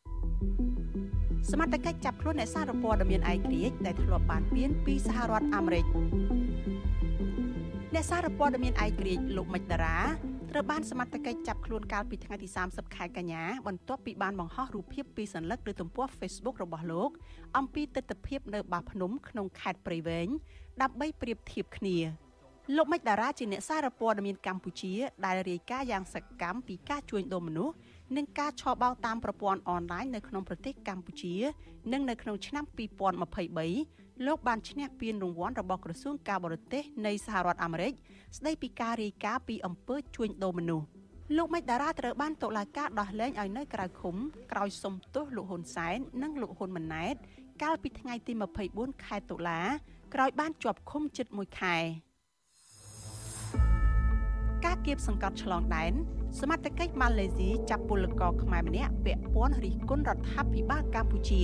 សមត្ថកិច្ចចាប់ខ្លួនអ្នកសារព័ត៌មានឯករាជ្យដែលធ្លាប់បានពានពីសហរដ្ឋអាមេរិកអ្នកសារព័ត៌មានឯករាជ្យលោកមិចតារាត្រូវបានសមត្ថកិច្ចចាប់ខ្លួនកាលពីថ្ងៃទី30ខែកញ្ញាបន្ទាប់ពីបានបង្ហោះរូបភាពពីសញ្ញាលើទំព័រ Facebook របស់លោកអំពីទិដ្ឋភាពនៅបាភ្នំក្នុងខេត្តព្រៃវែងដើម្បីប្រៀបធៀបគ្នាលោកមិចតារាជាអ្នកសារព័ត៌មានកម្ពុជាដែលរាយការណ៍យ៉ាងសកម្មពីការជួញដូរមនុស្សនិងការឆបោកតាមប្រព័ន្ធអនឡាញនៅក្នុងប្រទេសកម្ពុជានិងនៅក្នុងឆ្នាំ2023លោកបានឈ្នះពានរង្វាន់របស់ក្រសួងការបរទេសនៃសហរដ្ឋអាមេរិកស្ដីពីការរាយការណ៍ពីអំពើជួញដូរមនុស្សលោកមិចតារាត្រូវបានតុលាការដោះលែងឲ្យនៅក្រៅឃុំក្រោយសុំទោសលោកហ៊ុនសែននិងលោកហ៊ុនម៉ាណែតកាលពីថ្ងៃទី24ខែតុលាក្រោយបានជាប់ឃុំជិត1ខែការគៀបសង្កត់ឆ្លងដែនសមត្ថកិច្ចម៉ាឡេស៊ីចាប់ពលករខ្មែរម្នាក់ពាក់ព័ន្ធរិះគន់រដ្ឋាភិបាលកម្ពុជា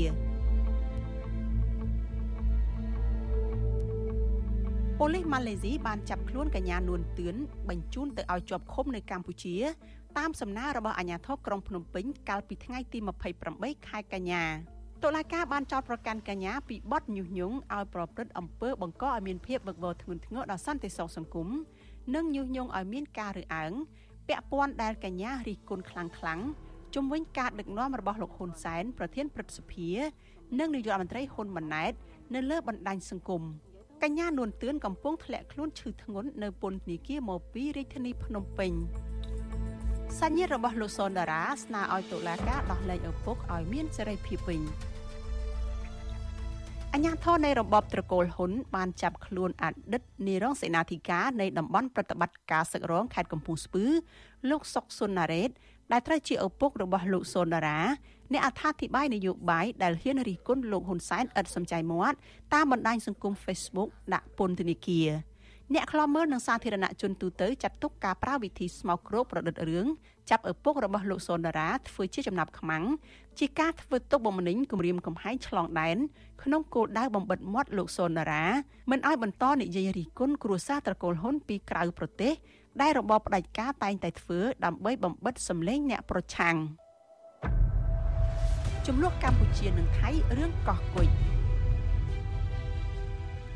ប៉ូលីសម៉ាឡេស៊ីបានចាប់ខ្លួនកញ្ញានួនទឿនបញ្ជូនទៅឲ្យជាប់ឃុំនៅកម្ពុជាតាមសំណើរបស់អាជ្ញាធរក្រុងភ្នំពេញកាលពីថ្ងៃទី28ខែកញ្ញាតុលាការបានចោទប្រកាន់កញ្ញាពីបទញុះញង់ឲ្យប្រព្រឹត្តអំពើបង្កឲ្យមានភាពវឹកវរធ្ងន់ធ្ងរដល់សន្តិសុខសង្គមនិងញុះញង់ឲ្យមានការរើសអើងពាក់ព័ន្ធដែលកញ្ញារិះគន់ខ្លាំងជំវិញការដឹកនាំរបស់លោកហ៊ុនសែនប្រធានព្រឹទ្ធសភានិងនាយករដ្ឋមន្ត្រីហ៊ុនម៉ាណែតនៅលើបណ្ដាញសង្គមកញ្ញានួនទឿនកំពុងធ្លាក់ខ្លួនឈឺធ្ងន់នៅពន្ធនាគារមកពីរាជធានីភ្នំពេញសាច់ញាតិរបស់លោកសុនដារាស្នើឲ្យតុលាការដោះលែងឪពុកឲ្យមានសេរីភាពវិញអាជ្ញាធរនៃរបបត្រកូលហ៊ុនបានចាប់ខ្លួនអតីតនាយរដ្ឋសេនាធិការនៃតំបន់ប្រតិបត្តិការសឹករងខេត្តកំពង់ស្ពឺលោកសុកសុនណារ៉េតដែលត្រូវជាឪពុករបស់លោកសុនដារាអ្នកអត្ថាធិប្បាយនយោបាយដែលហ៊ានរិះគន់លោកហ៊ុនសែនឥតសំចៃមាត់តាមបណ្ដាញសង្គម Facebook ដាក់ពន្ធនាគារអ្នកខ្លាំមើលនិងសាធារណជនទូទៅចាត់ទុកការប្រើវិធីស្មោកគ្រោកប្រឌិតរឿងចាប់ឪពុករបស់លោកសុនដារាធ្វើជាចំណាប់ខ្មាំងជាការធ្វើទុកបុកម្នេញគំរាមកំហែងឆ្លងដែនក្នុងគោលដៅបំបិទមាត់លោកសុនដារាមិនឲ្យបន្តនិយាយរិះគន់គ្រួសារត្រកូលហ៊ុនពីក្រៅប្រទេសដែលរបបផ្ដាច់ការតែងតែធ្វើដើម្បីបំបិទសម្លេងអ្នកប្រឆាំងចំនួនកម្ពុជានិងថៃរឿងកោះគុយ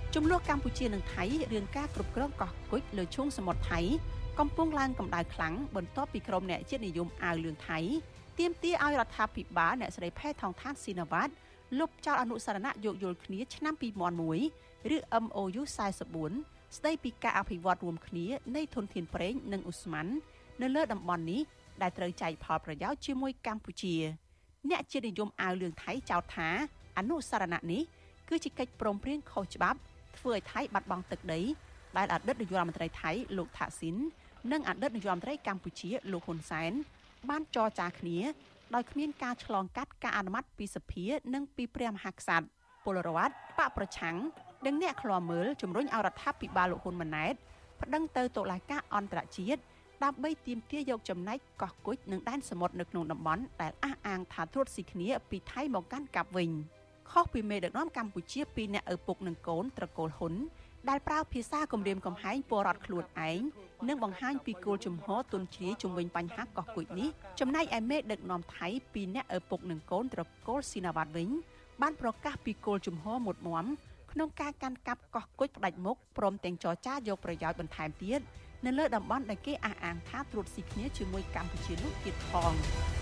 ចំនួនកម្ពុជានិងថៃរឿងការគ្រប់គ្រងកោះគុជលើឈូងសមុទ្រថៃកំពុងឡើងកម្ដៅខ្លាំងបន្ទាប់ពីក្រុមអ្នកជាតិនិយមអាវលឿងថៃទាមទារឲ្យរដ្ឋាភិបាលអ្នកស្រីផែថងថានស៊ីណាវ៉ាត់លុបចោលអនុស្សរណៈយោគយល់គ្នាឆ្នាំ2001ឬ MOU 44ស្ដីពីការអភិវឌ្ឍរួមគ្នានៃធនធានប្រេងនិងឧស្ម័ននៅលើតំបន់នេះដែលត្រូវចែកផលប្រយោជន៍ជាមួយកម្ពុជាអ្នកជាតិនិយមអាវលឿងថៃចោទថាអនុស្សរណៈនេះគឺជាកិច្ចព្រមព្រៀងខុសច្បាប់ធ្វើឲ្យថៃបាត់បង់ទឹកដីដែលអតីតនាយករដ្ឋមន្ត្រីថៃលោកថាក់ស៊ីននិងអតីតនាយករដ្ឋមន្ត្រីកម្ពុជាលោកហ៊ុនសែនបានចរចាគ្នាដោយគ្មានការឆ្លងកាត់ការអនុម័តពីសភានិងពីព្រះមហាក្សត្រពលរដ្ឋបកប្រឆាំងនិងអ្នកឃ្លាំមើលជំរុញឲ្យរដ្ឋាភិបាលលោកហ៊ុនម៉ាណែតប្តឹងទៅតុលាការអន្តរជាតិដើម្បីទាមទារយកចំណែកកោះគុជនិងដែនសមុទ្រនៅក្នុងតំបន់ដែលអះអាងថាត្រួតស៊ីគ្នាពីថៃមកកាន់កាប់វិញខុសពីមេដឹកនាំកម្ពុជាពីអ្នកឪពុកនិងកូនត្រកូលហ៊ុនដែលប្រើភាសាគំរាមកំហែងពលរដ្ឋខ្លួនឯងនិងបង្ហាញពីគោលជំហរទុនជ្រាយជំវិញបញ្ហាកោះគុជនេះចំណែកឯមេដឹកនាំថៃពីអ្នកឪពុកនិងកូនត្រកូលស៊ីណាវ៉ាត់វិញបានប្រកាសពីគោលជំហរមុតមមក្នុងការកាន់កាប់កោះគុជផ្ដាច់មុខព្រមទាំងចរចាយកប្រយោជន៍បន្ថែមទៀតនៅលើតំបន់ដែលគេអះអាងថាត្រួតស៊ីគ្នាជាមួយកម្ពុជានោះទៀតផង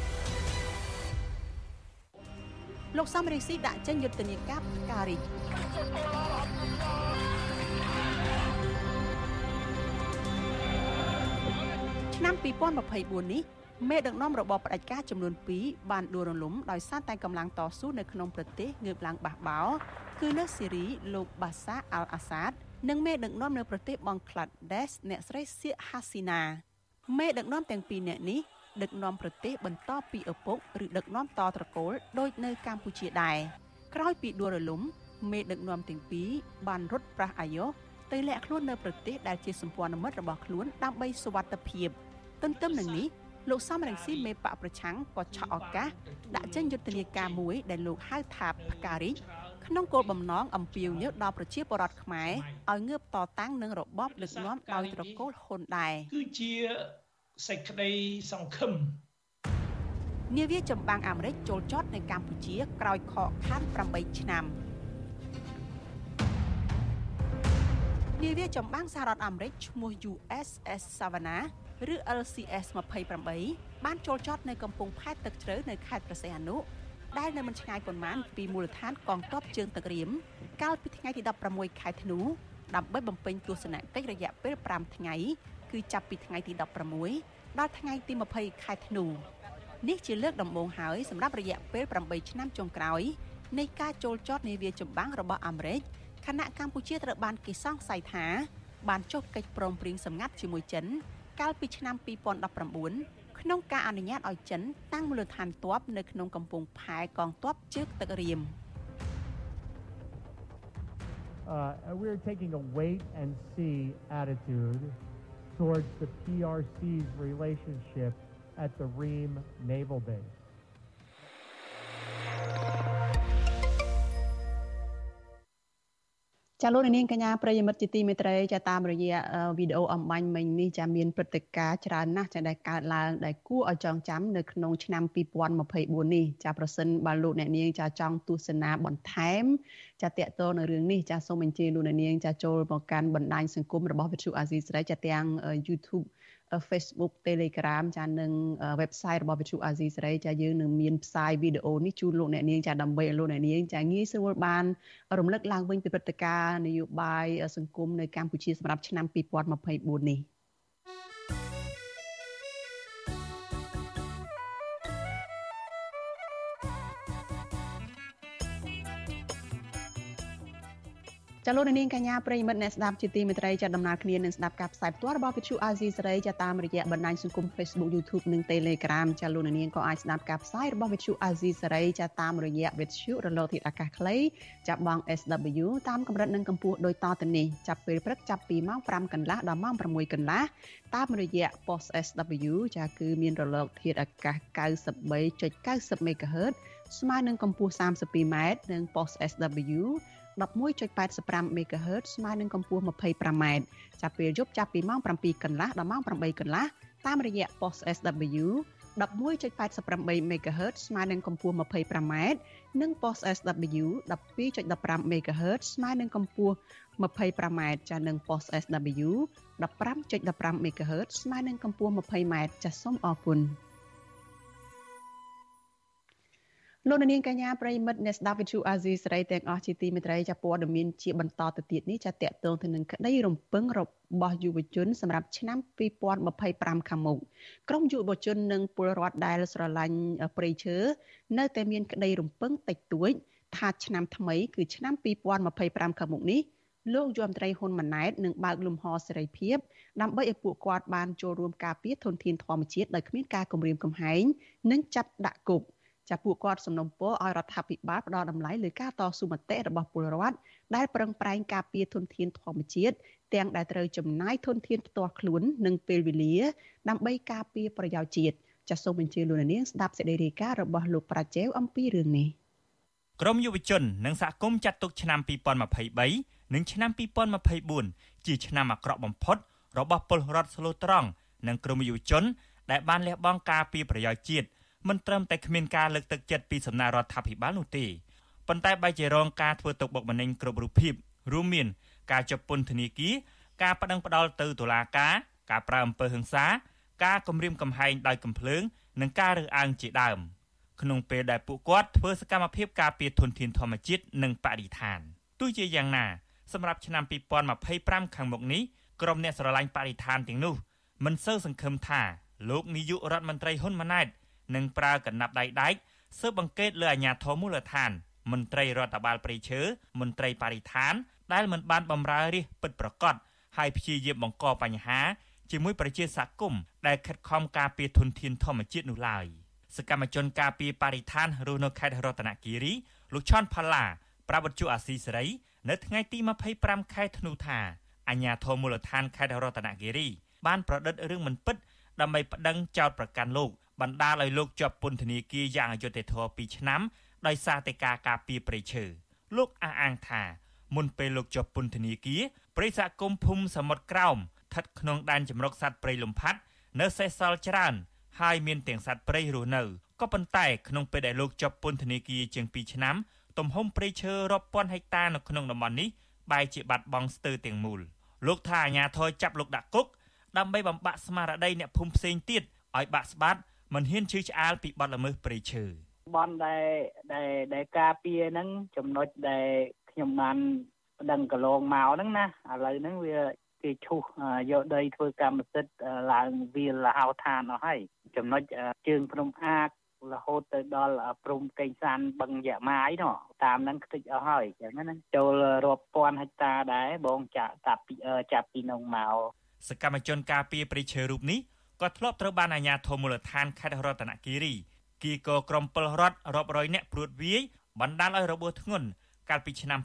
លោកសំរងស៊ីដាក់ចេញយុទ្ធនាការផ្ការីកឆ្នាំ2024នេះមេដឹកនាំរបបផ្ដាច់ការចំនួន2បានដួលរលំដោយសារតែកម្លាំងតស៊ូនៅក្នុងប្រទេសងើបឡើងបះបោរគឺនៅស៊ីរីលោកបាសាអាល់អាសាដនិងមេដឹកនាំនៅប្រទេសបង់ក្លាដេសអ្នកស្រីសៀកហាស៊ីណាមេដឹកនាំទាំងពីរនាក់នេះដឹកនាំប្រទេសបន្តពីឪពុកឬដឹកនាំតត្រកូលដូចនៅកម្ពុជាដែរក្រោយពីដួលរលំមេដឹកនាំទាំងពីរបានរត់ប្រះអាយុទៅលាក់ខ្លួននៅប្រទេសដែលជាសម្ព័ន្ធមិត្តរបស់ខ្លួនដើម្បីសុវត្ថិភាពទន្ទឹមនឹងនេះលោកសំរងស៊ីមេបកប្រឆាំងក៏ឆក់ឱកាសដាក់ចេញយុទ្ធនាការមួយដែលលោកហៅថាផ្ការីកក្នុងគោលបំណងអំពាវនាវដល់ប្រជាពលរដ្ឋខ្មែរឲ្យងើបតតាំងនឹងរបបដឹកនាំដោយត្រកូលហ៊ុនដែរគឺជាសេចក្តីសង្ឃឹមនាវាចម្បាំងអាមេរិកចូលចតនៅកម្ពុជាក្រោយខកខាន8ឆ្នាំនាវាចម្បាំងសហរដ្ឋអាមេរិកឈ្មោះ USS Savannah ឬ LCS 28បានចូលចតនៅកំពង់ផែទឹកជ្រៅនៅខេត្តព្រះសីហនុដែលនៅមិនឆ្ងាយប៉ុន្មានពីមូលដ្ឋានកងទ័ពជើងទឹករៀមកាលពីថ្ងៃទី16ខែធ្នូដើម្បីបំពេញទស្សនកិច្ចរយៈពេល5ថ្ងៃគឺចាប់ពីថ្ងៃទី16ដល់ថ្ងៃទី20ខែធ្នូនេះជាលើកដំបូងហើយសម្រាប់រយៈពេល8ឆ្នាំចុងក្រោយនៃការចូលចតនាវាចម្បាំងរបស់អាមេរិកខណៈកម្ពុជាត្រូវបានគេសង្ស័យថាបានចុះកិច្ចព្រមព្រៀងសម្ងាត់ជាមួយចិនកាលពីឆ្នាំ2019ក្នុងការអនុញ្ញាតឲ្យចិនតាំងមូលដ្ឋានទ័ពនៅក្នុងកំពង់ផែកងទ័ពជើងទឹករៀម We're taking a wait and see attitude towards the PRC's relationship at the Ream Naval Base. ចាលោកនាងកញ្ញាប្រិយមិត្តជាទីមេត្រីចាតាមរយៈវីដេអូអំបញ្ញមិញនេះចាមានព្រឹត្តិការណ៍ច្រើនណាស់ចាដែលកើតឡើងដែលគួរឲ្យចងចាំនៅក្នុងឆ្នាំ2024នេះចាប្រសិនបើលោកអ្នកនាងចាចង់ទស្សនាបន្ថែមចាតកតនៅរឿងនេះចាសូមអញ្ជើញលោកអ្នកនាងចាចូលមកកាន់បណ្ដាញសង្គមរបស់វិទ្យុអាស៊ីសេរីចាទាំង YouTube Facebook Telegram ចានិង website របស់វិទ្យុអាស៊ីសេរីចាយើងនឹងមានផ្សាយវីដេអូនេះជូនលោកអ្នកនាងចាដើម្បីឲ្យលោកអ្នកនាងចាងាយស្រួលបានរំលឹកឡើងវិញពីព្រឹត្តិការណ៍នយោបាយសង្គមនៅកម្ពុជាសម្រាប់ឆ្នាំ2024នេះចាលោកនាងកញ្ញាប្រិយមិត្តអ្នកស្ដាប់ជាទីមេត្រីចាដំណើរគ្នានឹងស្ដាប់ការផ្សាយផ្ទាល់របស់វិទ្យុអាស៊ីសេរីចាតាមរយៈបណ្ដាញសង្គម Facebook YouTube និង Telegram ចាលោកនាងក៏អាចស្ដាប់ការផ្សាយរបស់វិទ្យុអាស៊ីសេរីចាតាមរយៈវិទ្យុរលកធាតុអាកាសខ្លីចាបង SW តាមកម្រិតនិងកម្ពស់ដូចតទៅនេះចាប់ពេលព្រឹកចាប់ពីម៉ោង 5 កន្លះដល់ម៉ោង 6 កន្លះតាមរយៈ post SW ចាគឺមានរលកធាតុអាកាស 93.90 MHz ស្មើនឹងកម្ពស់ 32m និង post SW 11.85 MHz ស្មើនឹងកម្ពស់ 25m ចាប់ពេលយប់ចាប់ពីម៉ោង 7 កន្លះដល់ម៉ោង 8 កន្លះតាមរយៈ post SW 11.88 MHz ស្មើនឹងកម្ពស់ 25m និង post SW 12.15 MHz ស្មើនឹងកម្ពស់ 25m ចា៎និង post SW 15.15 MHz ស្មើនឹងកម្ពស់ 20m ចា៎សូមអរគុណលោកនាងកញ្ញាប្រិយមិត្តអ្នកស្ដាប់វិទ្យុអាស៊ីសេរីទាំងអស់ជាទីមេត្រីចាព័ត៌មានជាបន្តទៅទៀតនេះចាតកតងទៅនឹងក្តីរំពឹងរបស់យុវជនសម្រាប់ឆ្នាំ2025ខាងមុខក្រុមយុវជននិងពលរដ្ឋដែលស្រឡាញ់ព្រៃឈើនៅតែមានក្តីរំពឹងតិចតួចថាឆ្នាំថ្មីគឺឆ្នាំ2025ខាងមុខនេះលោកយមត្រីហ៊ុនម៉ាណែតនឹងបើកលំហសេរីភាពដើម្បីឲ្យពួកគាត់បានចូលរួមការពារធនធានធម្មជាតិដោយគ្មានការគំរាមកំហែងនិងចាប់ដាក់គុកចាពួកគាត់សំណូមពរឲ្យរដ្ឋាភិបាលផ្ដល់តម្លៃលើការតស៊ូមតិរបស់ពលរដ្ឋដែលប្រឹងប្រែងការពារធនធានធម្មជាតិទាំងដែលត្រូវចំណាយធនធានផ្ទាល់ខ្លួននិងពេលវេលាដើម្បីការពារប្រយោជន៍ជាតិចាសូមអញ្ជើញលោកនាងស្ដាប់សេចក្តីរាយការណ៍របស់លោកប្រាជែវអំពីរឿងនេះក្រមយុវជននិងសហគមន៍ចាត់ទុកឆ្នាំ2023និងឆ្នាំ2024ជាឆ្នាំអាក្រក់បំផុតរបស់ពលរដ្ឋស្លូតត្រង់និងក្រមយុវជនដែលបានលះបង់ការពារប្រយោជន៍ជាតិមិនត្រឹមតែគ្មានការលើកទឹកចិត្តពីសំណាក់រដ្ឋាភិបាលនោះទេប៉ុន្តែបែរជារងការធ្វើទុកបុកម្នេញគ្រប់រូបភាពរួមមានការចាប់ពន្ធនាគារការប្តឹងផ្តល់ទៅតុលាការការប្រើអំពើហិង្សាការគំរាមកំហែងដោយកំភ្លើងនិងការរើសអើងជាដើមក្នុងពេលដែលពួកគាត់ធ្វើសកម្មភាពការពារធនធានធម្មជាតិនិងបរិស្ថានទោះជាយ៉ាងណាសម្រាប់ឆ្នាំ2025ខាងមុខនេះក្រុមអ្នកស្រឡាញ់បរិស្ថានទាំងនោះមិនសូវសង្ឃឹមថាលោកនាយករដ្ឋមន្ត្រីហ៊ុនម៉ាណែតនឹងប្រើកណ្ដាប់ដៃដែកស៊ើបអង្កេតលើអាជ្ញាធរមូលដ្ឋានមន្ត្រីរដ្ឋបាលព្រៃឈើមន្ត្រីបរិស្ថានដែលមិនបានបម្រើរាជពិតប្រាកដហើយព្យាយាមបង្កបញ្ហាជាមួយប្រជាសហគមន៍ដែលខិតខំការពារធនធានធម្មជាតិនោះឡើយសកម្មជនការពារបរិស្ថានរស់នៅខេត្តរតនគិរីលោកឆនផល្លាប្រាប់វិទ្យុអាស៊ីសេរីនៅថ្ងៃទី25ខែធ្នូថាអាជ្ញាធរមូលដ្ឋានខេត្តរតនគិរីបានប្រឌិតរឿងមិនពិតដើម្បីប្តឹងចោទប្រកាន់លោកបណ្ដាលឲ្យលោកជាប់ពន្ធនាគារយ៉ាងអយុត្តិធម៌2ឆ្នាំដោយសារតែការពារព្រៃឈើលោកអះអាងថាមុនពេលលោកជាប់ពន្ធនាគារព្រៃសហគមន៍ភូមិសមុទ្រក្រោមស្ថិតក្នុងដែនជម្រកសត្វព្រៃលំផាត់នៅសេសសល់ច្រើនហើយមានទាំងសត្វព្រៃរស់នៅក៏ប៉ុន្តែក្នុងពេលដែលលោកជាប់ពន្ធនាគារជាង2ឆ្នាំទំហំព្រៃឈើរាប់ពាន់ហិកតានៅក្នុងតំបន់នេះបែរជាបាត់បង់ស្ទើរទាំងមូលលោកថាអាជ្ញាធរចាប់លោកដាក់គុកដើម្បីបំបាក់ស្មារតីអ្នកភូមិផ្សេងទៀតឲ្យបាក់ស្បាត់មិនហ៊ានឈឺឆ្អាលពីបទល្មើសព្រៃឈើបនដែលការពារហ្នឹងចំណុចដែលខ្ញុំបានប្តឹងកន្លងមកហ្នឹងណាឥឡូវហ្នឹងវាគេឈូសយកដីធ្វើកម្មសិទ្ធិឡើងវាលហោឋានអស់ហើយចំណុចជើងភ្នំអាករហូតទៅដល់ព្រំកេងសានបឹងយ៉ាម៉ាយនោះតាមហ្នឹងខ្ទេចអស់ហើយចឹងណាចូលរាប់ពាន់ហិកតាដែរបងចាប់ពីនោះមកសកម្មជនការពារព្រៃឈើរូបនេះក៏ធ្លាប់ត្រូវបានអាជ្ញាធរមូលដ្ឋានខេត្តរតនគិរីគីកក្រុមពលរដ្ឋរាប់រយនាក់ព្រួតវាយបណ្ដាលឲ្យរបួសធ្ងន់កាលពីឆ្នាំ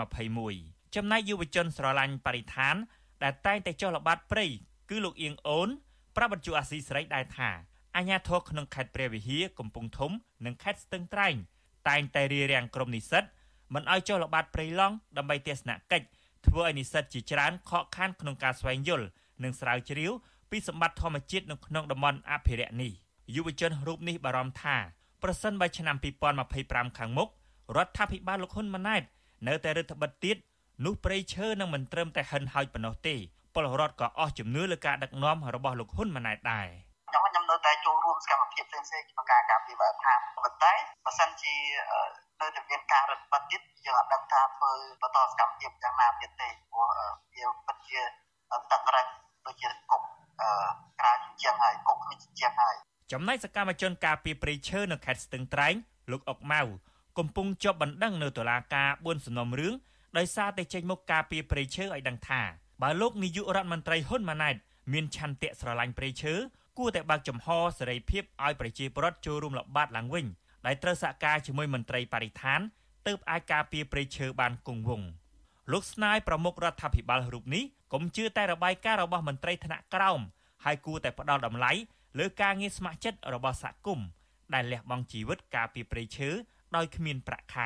2021ចំណែកយុវជនស្រឡាញ់បរិស្ថានដែលតែងតែចុះល្បាតព្រៃគឺលោកអៀងអូនប្រាប់វិទ្យុអាស៊ីសេរីដែរថាអាជ្ញាធរក្នុងខេត្តព្រះវិហារកំពង់ធំនិងខេត្តស្ទឹងត្រែងតែងតែរារាំងក្រុមនិស្សិតមិនឲ្យចុះល្បាតព្រៃឡង់ដើម្បីទស្សនកិច្ចធ្វើឲ្យនិស្សិតជាច្រើនខកខានក្នុងការស្វែងយល់និងស្រាវជ្រាវពីសម្បត្តិធម្មជាតិនៅក្នុងតំបន់អភិរក្សនេះយុវជនរូបនេះបារម្ភថាប្រសិនបើឆ្នាំ2025ខាងមុខរដ្ឋាភិបាលលោកហ៊ុនម៉ាណែតនៅតែរដ្ឋបិទទៀតនោះព្រៃឈើនឹងមិនត្រឹមតែហិនហោចប៉ុណ្ណោះទេពលរដ្ឋក៏អស់ជំនឿលើការដឹកនាំរបស់លោកហ៊ុនម៉ាណែតដែរខ្ញុំនៅតែចូលរួមសកម្មភាពផ្សេងៗក្នុងការការពារបរិស្ថានប៉ុន្តែបើសិនជានៅតែមានការរដ្ឋបិទទៀតយើងអត់ដឹងថាធ្វើបន្តសកម្មភាពយ៉ាងណាទៀតទេព្រោះវាពិតជាតឹងរ៉ាច់ដូចជាគុកក្រៅជាងហើយគុកនេះជាងហើយចំណែកសកម្មជនការពារព្រៃឈើនៅខេត្តស្ទឹងត្រែងលោកអុកម៉ៅកំពុងជាប់បណ្ដឹងនៅតុលាការ4សំណុំរឿងដោយសារតែចេញមុខការពារព្រៃឈើឲ្យដឹងថាបើលោកនាយករដ្ឋមន្ត្រីហ៊ុនម៉ាណែតមានឆន្ទៈស្រឡាញ់ព្រៃឈើគួរតែបើកចំហសេរីភាពឲ្យប្រជាពលរដ្ឋចូលរួមល្បាតឡើងវិញដែលត្រូវសហការជាមួយមន្ត្រីបរិស្ថានទើបអាចការពារព្រៃឈើបានគង់វង្សលោកស្នាយប្រមុខរដ្ឋាភិបាលរូបនេះកុំជឿតែរបាយការណ៍របស់មន្ត្រីថ្នាក់ក្រោមហើយគួរតែផ្ដល់តម្លៃលើការងារស្ម័គ្រចិត្តរបស់សហគមន៍ដែលលះបង់ជីវិតការពារព្រៃឈើដោយគ្មានប្រាក់ខែ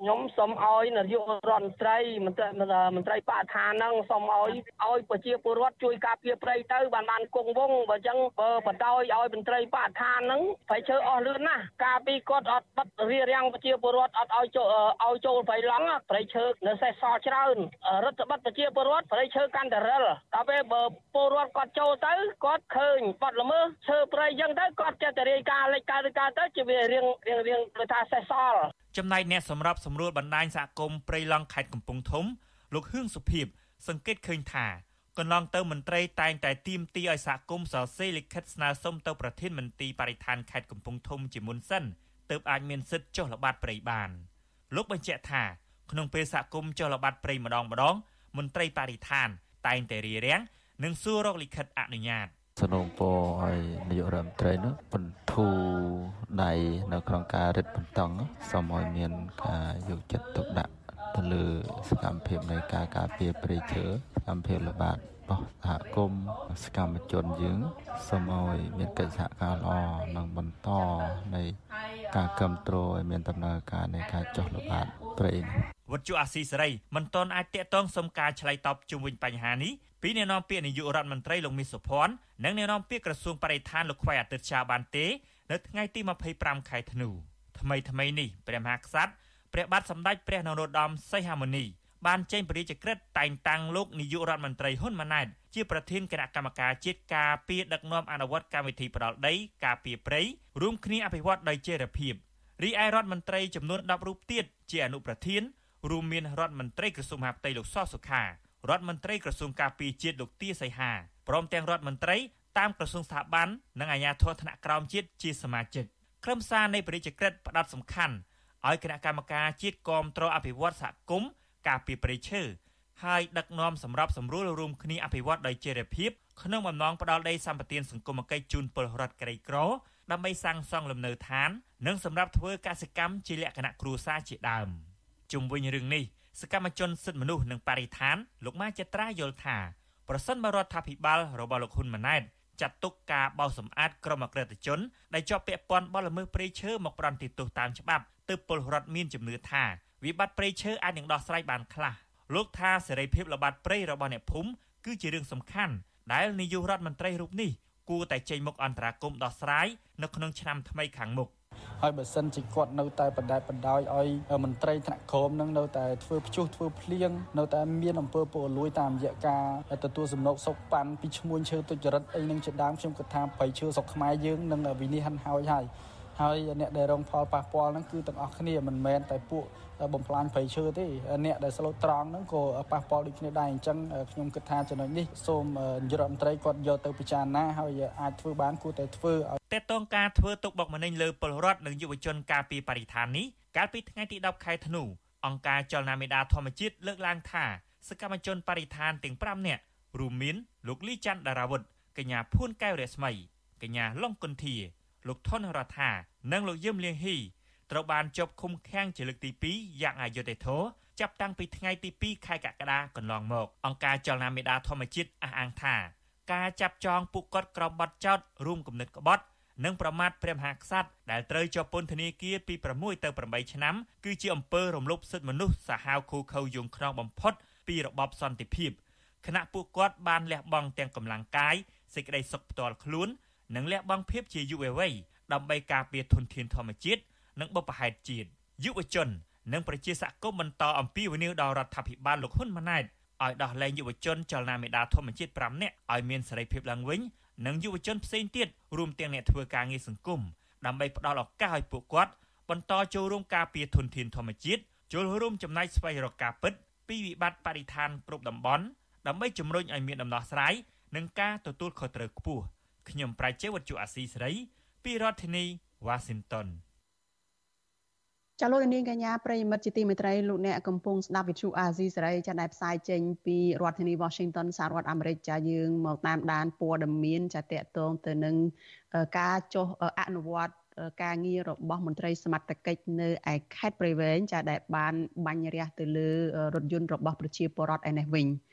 ខ្ញុំសូមឲ្យនាយករដ្ឋមន្ត្រីមន្ត្រីបរិស្ថានហ្នឹងសូមឲ្យប្រជាពលរដ្ឋជួយការពារព្រៃទៅបានគង់វង្សបើអញ្ចឹងបន្តឲ្យមន្ត្រីបរិស្ថានហ្នឹងព្រៃឈើអស់លឿនណាស់កាលពីគាត់អត់បិទរារាំងប្រជាពលរដ្ឋអត់ឲ្យចូលព្រៃឡង់ព្រៃឈើនៅសេសសល់ច្រើនរដ្ឋបတ်ប្រជាពលរដ្ឋព្រៃឈើកាន់តែរិលដល់ពេលបើពលរដ្ឋគាត់ចូលទៅគាត់ឃើញបាត់ល្មើសឈើព្រៃអញ្ចឹងទៅគាត់ចេះតែរាយការណ៍លេចការទៅជាវារៀងដូចថាសេសសល់ចំណែកអ្នកសម្របសម្រួលបណ្ដាញសហគមន៍ព្រៃឡង់ខេត្តកំពង់ធំលោកហឿងសុភីបសង្កេតឃើញថាកន្លងទៅមន្ត្រីតែងតែទាមទារឲ្យសហគមន៍សរសេរលិខិតស្នើសុំទៅប្រធានមន្ត្រីបរិស្ថានខេត្តកំពង់ធំជាមុនសិនទើបអាចមានសិទ្ធិចុះល្បាតព្រៃបានលោកបញ្ជាក់ថាក្នុងពេលសហគមន៍ចុះល្បាតព្រៃម្ដងមន្ត្រីបរិស្ថានតែងតែរារាំងនិងសួររកលិខិតអនុញ្ញាតសនំពរឲ្យនាយករដ្ឋមន្ត្រីនោះបន្ធូរដៃនៅក្នុងការរឹតបន្តឹងសូមឲ្យមានការយកចិត្តទុកដាក់ទៅលើសកម្មភាពនៃការការពារព្រៃឈើសកម្មភាពល្បាតរបស់សហគមន៍សកម្មជនយើងសូមឲ្យមានកិច្ចសហការល្អនិងបន្តនៃការគ្រប់គ្រងឲ្យមានដំណើរការនៃការចុះល្បាតព្រៃវត្ថុអាស៊ីសេរីមិនទាន់អាចតាក់ទងសុំការឆ្លើយតបជុំវិញបញ្ហានេះពីអ្នកនាំពាក្យនាយករដ្ឋមន្ត្រីលោកមាសសុភ័ណ្ឌនិងអ្នកនាំពាក្យក្រសួងបរិស្ថានលោកខ្វៃអាទិត្យឆាបានទេនៅថ្ងៃទី25ខែធ្នូថ្មីនេះព្រះមហាក្សត្រព្រះបាទសម្ដេចព្រះនរោត្តមសីហមុនីបានចេញព្រះរាជក្រឹត្យតែងតាំងលោកនាយករដ្ឋមន្ត្រីហ៊ុនម៉ាណែតជាប្រធានគណៈកម្មការជាតិការពារដឹកនាំអនុវត្តកម្មវិធីផ្ដាល់ដីការពារព្រៃរួមគ្នាអភិវឌ្ឍដោយចីរភាពរីឯរដ្ឋមន្ត្រីចំនួន10រូបទៀតជាអនុប្រធានរួមមានរដ្ឋមន្ត្រីក្រសួងមហាផ្ទៃលោកសសុខារដ្ឋមន្ត្រីក្រសួងការពារជាតិលោកទាសីហាព្រមទាំងរដ្ឋមន្ត្រីតាមក្រសួងស្ថាប័ននិងអាជ្ញាធរថ្នាក់ក្រោមជាតិជាសមាជិកក្រុមសារនៃព្រះរាជក្រឹត្យផ្ដោតសំខាន់ឲ្យគណៈកម្មការជាតិគាំទ្រអភិវឌ្ឍសហគមន៍ការពារព្រៃឈើហើយដឹកនាំសម្រាប់សម្រួលរួមគ្នាអភិវឌ្ឍដោយចីរភាពក្នុងបំណងផ្ដល់ដីសម្បត្តិសង្គមគិច្ចជូនពលរដ្ឋក្រីក្រដើម្បីសាងសង់លំនៅឋាននិងសម្រាប់ធ្វើកសិកម្មជាលក្ខណៈគ្រួសារជាដើមជុំវិញរឿងនេះសកម្មជនសិទ្ធិមនុស្សនិងបរិស្ថានលោកម៉ាចត្រាយល់ថាប្រសិនបើរដ្ឋាភិបាលរបស់លោកហ៊ុនម៉ាណែតចាត់ទុកការបោសសម្អាតក្រុមអក្រិតជនដែលជាប់ពាក់ព័ន្ធបទល្មើសព្រៃឈើមកប្រន្ទាទោសតាមច្បាប់ទើបពលរដ្ឋមានជំនឿថាវិបត្តិព្រៃឈើអាចនឹងដោះស្រាយបានខ្លះលោកថាសេរីភាពល្បាតព្រៃរបស់អ្នកភូមិគឺជារឿងសំខាន់ដែលនាយករដ្ឋមន្ត្រីរូបនេះគួរតែចេញមុខអន្តរាគមន៍ដោះស្រាយនៅក្នុងឆ្នាំថ្មីខាងមុខហើយបើសិនជាគាត់នៅតែបណ្ដោយឲ្យមន្ត្រីថ្នាក់ក្រោមនឹងនៅតែធ្វើព្យុះធ្វើភ្លៀងនៅតែមានអំពើពុករលួយតាមរយៈការទទួលសំណូកសុកប៉ាន់ពីឈ្មួញឈើទុច្ចរិតអីនឹងជាដើមខ្ញុំគិតថាព្រៃឈើស្រុកខ្មែរយើងនឹងវិនិច្ឆ័យហើយអ្នកដែលរងផលប៉ះពាល់ហ្នឹងគឺទាំងអស់គ្នាមិនមែនតែពួកបំផ្លាញព្រៃឈើទេអ្នកដែលស្លូតត្រង់ហ្នឹងក៏ប៉ះពាល់ដូចគ្នាដែរអញ្ចឹងខ្ញុំគិតថាចំណុចនេះសូមនាយករដ្ឋមន្ត្រីគាត់យកទៅពិចារណាហើយអាចធ្វើបានគួរតែធ្វើឲ្យតេតងការធ្វើទុកបុកម្នេញលើពលរដ្ឋនិងយុវជនការពីបរិស្ថាននេះកាលពីថ្ងៃទី10ខែធ្នូអង្គការចលនាមេដាធម្មជាតិលើកឡើងថាសកម្មជនបរិស្ថានទាំង5នាក់រួមមានលោកលីច័ន្ទដារាវុធកញ្ញាភួនកែវរស្មីកញ្ញាឡុងគុន្ធាលោកថនរដ្ឋានិងលោកយឹមលៀងហ៊ីត្រូវបានជាប់ឃុំឃាំងជាលើកទី2យ៉ាងអយុត្តិធម៌ចាប់តាំងពីថ្ងៃទី2ខែកក្កដាកន្លងមកអង្គការចលនាមេដាធម្មជាតិអះអាងថាការចាប់ចងពួកគាត់ក្រោមបទចោទរួមគំនិតក្បត់និងប្រមាថព្រះមហាក្សត្រដែលត្រូវជាប់ពន្ធនាគារពី6ទៅ8ឆ្នាំគឺជាអំពើរំលោភសិទ្ធិមនុស្សសាហាវឃោរឃៅយងខ្នងបំផុតពីរបបសន្តិភាពខណៈពួកគាត់បានលះបង់ទាំងកម្លាំងកាយសេចក្តីសុខផ្ទាល់ខ្លួននិងលះបង់ភាពជាយុវវ័យដើម្បីការពារធនធានធម្មជាតិនិងបុព្វហេតុជាតិយុវជននិងប្រជាសហគមន៍បន្តអំពាវនាវដល់រដ្ឋាភិបាលលោកហ៊ុនម៉ាណែតឲ្យដោះលែងយុវជនចលនាមេដាធម្មជាតិ5នាក់ឲ្យមានសេរីភាពឡើងវិញនិងយុវជនផ្សេងទៀតរួមទាំងអ្នកធ្វើការងារសង្គមដើម្បីផ្ដល់ឱកាសឲ្យពួកគាត់បន្តចូលរួមការពារធនធានធម្មជាតិចូលរួមចំណែកស្វែងរកការពិតពីវិបត្តិបរិស្ថានគ្រប់តំបន់ដើម្បីជំរុញឲ្យមានដំណោះស្រាយនិងការទទួលខុសត្រូវខ្ពស់ខ្ញុំប្រៃជេវវត្ថុអាស៊ីសេរីពីរដ្ឋធានី Washington ចាលោកនាងកញ្ញាប្រិយមិត្តជាទីមេត្រីលោកអ្នកកំពុងស្ដាប់វិទ្យុអាស៊ីសេរីចាដែលផ្សាយចេញពីរដ្ឋធានី Washington សហរដ្ឋអាមេរិកចាយើងមកតាមដានព័ត៌មានចាតកតងទៅនឹងការចុះអនុវត្តការងាររបស់មន្ត្រីសមត្ថកិច្ចនៅឯខេត្តព្រៃវែងចាដែលបានបាញ់រះទៅលើរថយន្តរបស់ប្រជាពលរដ្ឋឯនេះវិញ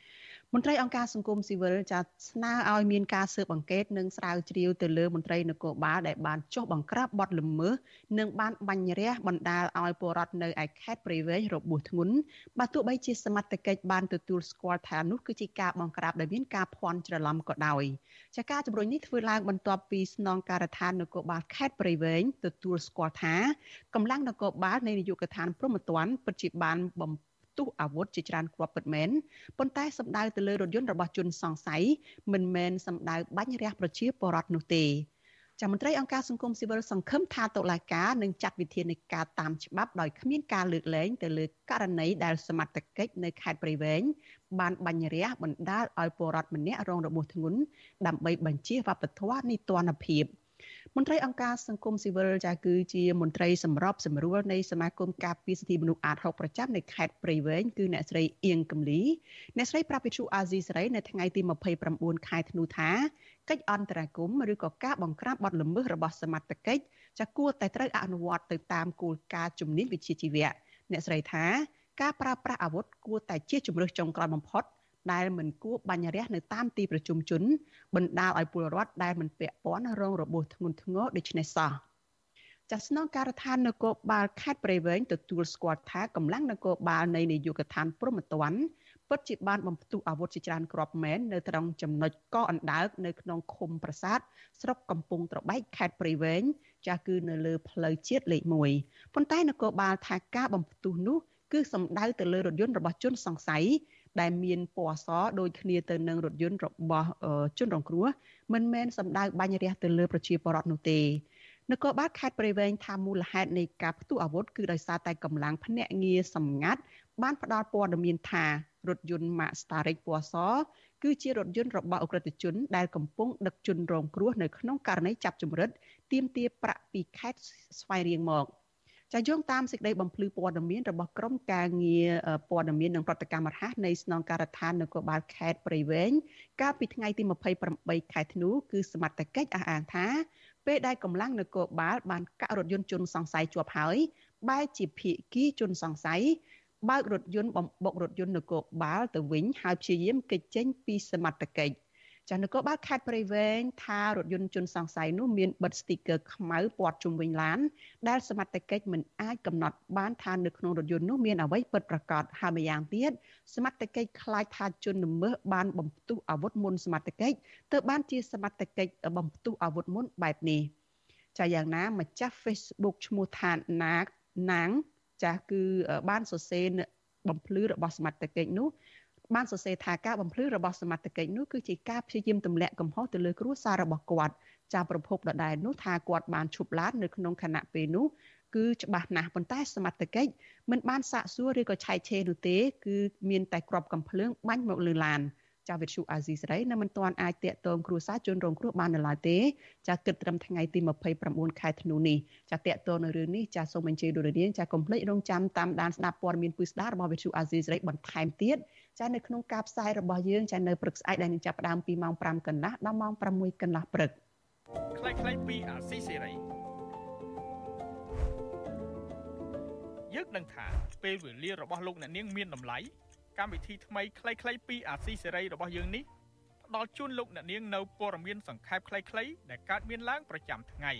មន្ត្រីអង្គការសង្គមស៊ីវិលចាត់ស្នើឲ្យមានការស៊ើបអង្កេតនិងស្រាវជ្រាវទៅលើមន្ត្រីនគរបាលដែលបានចុះបង្ក្រាបបទល្មើសនិងបានបាញ់រះបណ្ដាលឲ្យពលរដ្ឋនៅឯខេត្តព្រៃវែងរបួសធ្ងន់បើទោះបីជាសមត្ថកិច្ចបានទទួលស្គាល់ថានោះគឺជាការបង្ក្រាបដែលមានការភ័ន្តច្រឡំក៏ដោយចាការជំរុញនេះធ្វើឡើងបន្ទាប់ពីស្នងការដ្ឋាននគរបាលខេត្តព្រៃវែងទទួលស្គាល់ថាកម្លាំងនគរបាលនៃនាយកដ្ឋានព្រហ្មទណ្ឌពិតជាបានបំទុះអាវុធជាច្រើនគ្រាប់ពិតមែនប៉ុន្តែសម្ដៅទៅលើរថយន្តរបស់ជនសង្ស័យមិនមែនសម្ដៅបាញ់រះប្រជាពលរដ្ឋនោះទេមន្ត្រីអង្គការសង្គមស៊ីវិលសង្ឃឹមថាតុលាការនឹងចាត់វិធានការតាមច្បាប់ដោយគ្មានការលើកលែងទៅលើករណីដែលសមត្ថកិច្ចនៅខេត្តព្រៃវែងបានបាញ់រះបណ្ដាលឲ្យពលរដ្ឋម្នាក់រងរបួសធ្ងន់ដើម្បីបញ្ជៀសវប្បធម៌នីតិរដ្ឋភាពមន្ត្រីអង្គការសង្គមស៊ីវិលគឺជាមន្ត្រីសម្របសម្រួលនៃសមាគមការពារសិទ្ធិមនុស្សអាត6ប្រចាំនៅខេត្តព្រៃវែងគឺអ្នកស្រីអៀងកំលីអ្នកស្រីប្រាប់វិទ្យុអាស៊ីសេរីនៅថ្ងៃទី29ខែធ្នូថាកិច្ចអន្តរាគមន៍ឬក៏ការបង្ក្រាបបទល្មើសរបស់សមត្ថកិច្ចគួរតែត្រូវអនុវត្តទៅតាមគោលការណ៍ជំនាញវិជ្ជាជីវៈអ្នកស្រីថាការប្រើប្រាស់អាវុធគួរតែជាជម្រើសចុងក្រោយបំផុតដែលមិនគួរបាញ់រះនៅតាមទីប្រជុំជនបណ្ដាលឲ្យពលរដ្ឋដែលមិនពាក់ព័ន្ធរងរបួសធ្ងន់ធ្ងរដូចនេះសោះស្នងការដ្ឋាននគរបាលខេត្តព្រៃវែងទទួលស្គាល់ថាកម្លាំងនគរបាលនៃនាយកដ្ឋានព្រហ្មទណ្ឌពិតជាបានបំផ្ទុះអាវុធជាច្រើនគ្រាប់មែននៅត្រង់ចំណុចកអណ្ដើកនៅក្នុងឃុំប្រាសាទស្រុកកំពង់ត្របែកខេត្តព្រៃវែងគឺនៅលើផ្លូវជាតិលេខ1ប៉ុន្តែនគរបាលថាការបំផ្ទុះនោះគឺសំដៅទៅលើរថយន្តរបស់ជនសង្ស័យដែលមានពណ៌សដូចគ្នាទៅនឹងរថយន្តរបស់ជនរងគ្រោះមិនមែនសម្ដៅបាញ់រះទៅលើប្រជាពលរដ្ឋនោះទេនគរបាលខេត្តព្រៃវែងថាមូលហេតុនៃការផ្ទុះអាវុធគឺដោយសារតែកម្លាំងភ្នាក់ងារសម្ងាត់បានផ្ដល់ព័ត៌មានថារថយន្ត Max Starix ពណ៌សគឺជារថយន្តរបស់អ ுக ្រិតជនដែលកំពុងដឹកជនរងគ្រោះនៅក្នុងករណីចាប់ជំរិតទាមទារប្រាក់ពីខេត្តស្វាយរៀងមកយោងតាមសេចក្តីបំភ្លឺព័ត៌មានរបស់ក្រុមការងារព័ត៌មាននិងប្រតិកម្មរហ័សនៃស្នងការដ្ឋាននគរបាលខេត្តព្រៃវែងកាលពីថ្ងៃទី28ខែធ្នូគឺសមត្ថកិច្ចអះអាងថាពេលដែលកម្លាំងនគរបាលបានកាក់រថយន្តជនសង្ស័យជាប់ហើយបែរជាភាគីជនសង្ស័យបើករថយន្តបំបុករថយន្តនគរបាលទៅវិញហើយព្យាយាមគេចចេញពីសមត្ថកិច្ចនគរបាលខេត្តព្រៃវែងថារថយន្តជនសង្ស័យនោះមានបិទស្ទីគ័រខ្មៅព័ទ្ធជុំវិញឡានដែលសមត្ថកិច្ចមិនអាចកំណត់បានថានៅក្នុងរថយន្តនោះមានអ្វីពិតប្រាកដហើយម្យ៉ាងទៀតសមត្ថកិច្ចខ្លាចថាជនល្មើសបានបំផ្ទុះអាវុធមុនសមត្ថកិច្ចទើបបានជាសមត្ថកិច្ចបំផ្ទុះអាវុធមុនបែបនេះយ៉ាងណាម្ចាស់ Facebook ឈ្មោះថាណាងគឺបានសរសេរបំភ្លឺរបស់សមត្ថកិច្ចនោះបានសរសេរថាការបំភ្លឺរបស់សមត្ថកិច្ចនោះគឺជាការព្យាយាមទម្លាក់កំហុសទៅលើគ្រួសាររបស់គាត់ប្រភពដដែលនោះថាគាត់បានឈប់ឡាននៅក្នុងខណៈពេលនោះគឺច្បាស់ណាស់ប៉ុន្តែសមត្ថកិច្ចមិនបានសាកសួរឬក៏ឆែកឆេរនោះទេគឺមានតែគ្រាប់កាំភ្លើងបាញ់មកលើឡានវិទ្យុអាស៊ីសេរីនៅមិនទាន់អាចតាក់ទងគ្រួសារជនរងគ្រោះបាននៅឡើយទេគិតត្រឹមថ្ងៃទី29ខែធ្នូនេះតាក់ទងនៅរឿងនេះសូមអញ្ជើញលោកនាងកុំភ្លេចរងចាំតាមដានស្ដាប់ព័ត៌មានពិស្ដាររបស់វិទ្យុអាស៊ីសេរីបន្ថែមទៀតនៅក្នុងការផ្សាយរបស់យើងនៅព្រឹកស្អែកដែលនឹងចាប់ផ្ដើមពីម៉ោង 5 កន្លះដល់ម៉ោង 6 កន្លះព្រឹកខ្លីៗពីអាស៊ីសេរីយើងដឹងថាពេលវេលារបស់លោកអ្នកនាងមានតម្លៃកម្មវិធីថ្មីខ្លីៗពីអាស៊ីសេរីរបស់យើងនេះផ្ដល់ជូនលោកអ្នកនាងនៅព័ត៌មានសង្ខេបខ្លីៗដែលកើតមានឡើងប្រចាំថ្ងៃ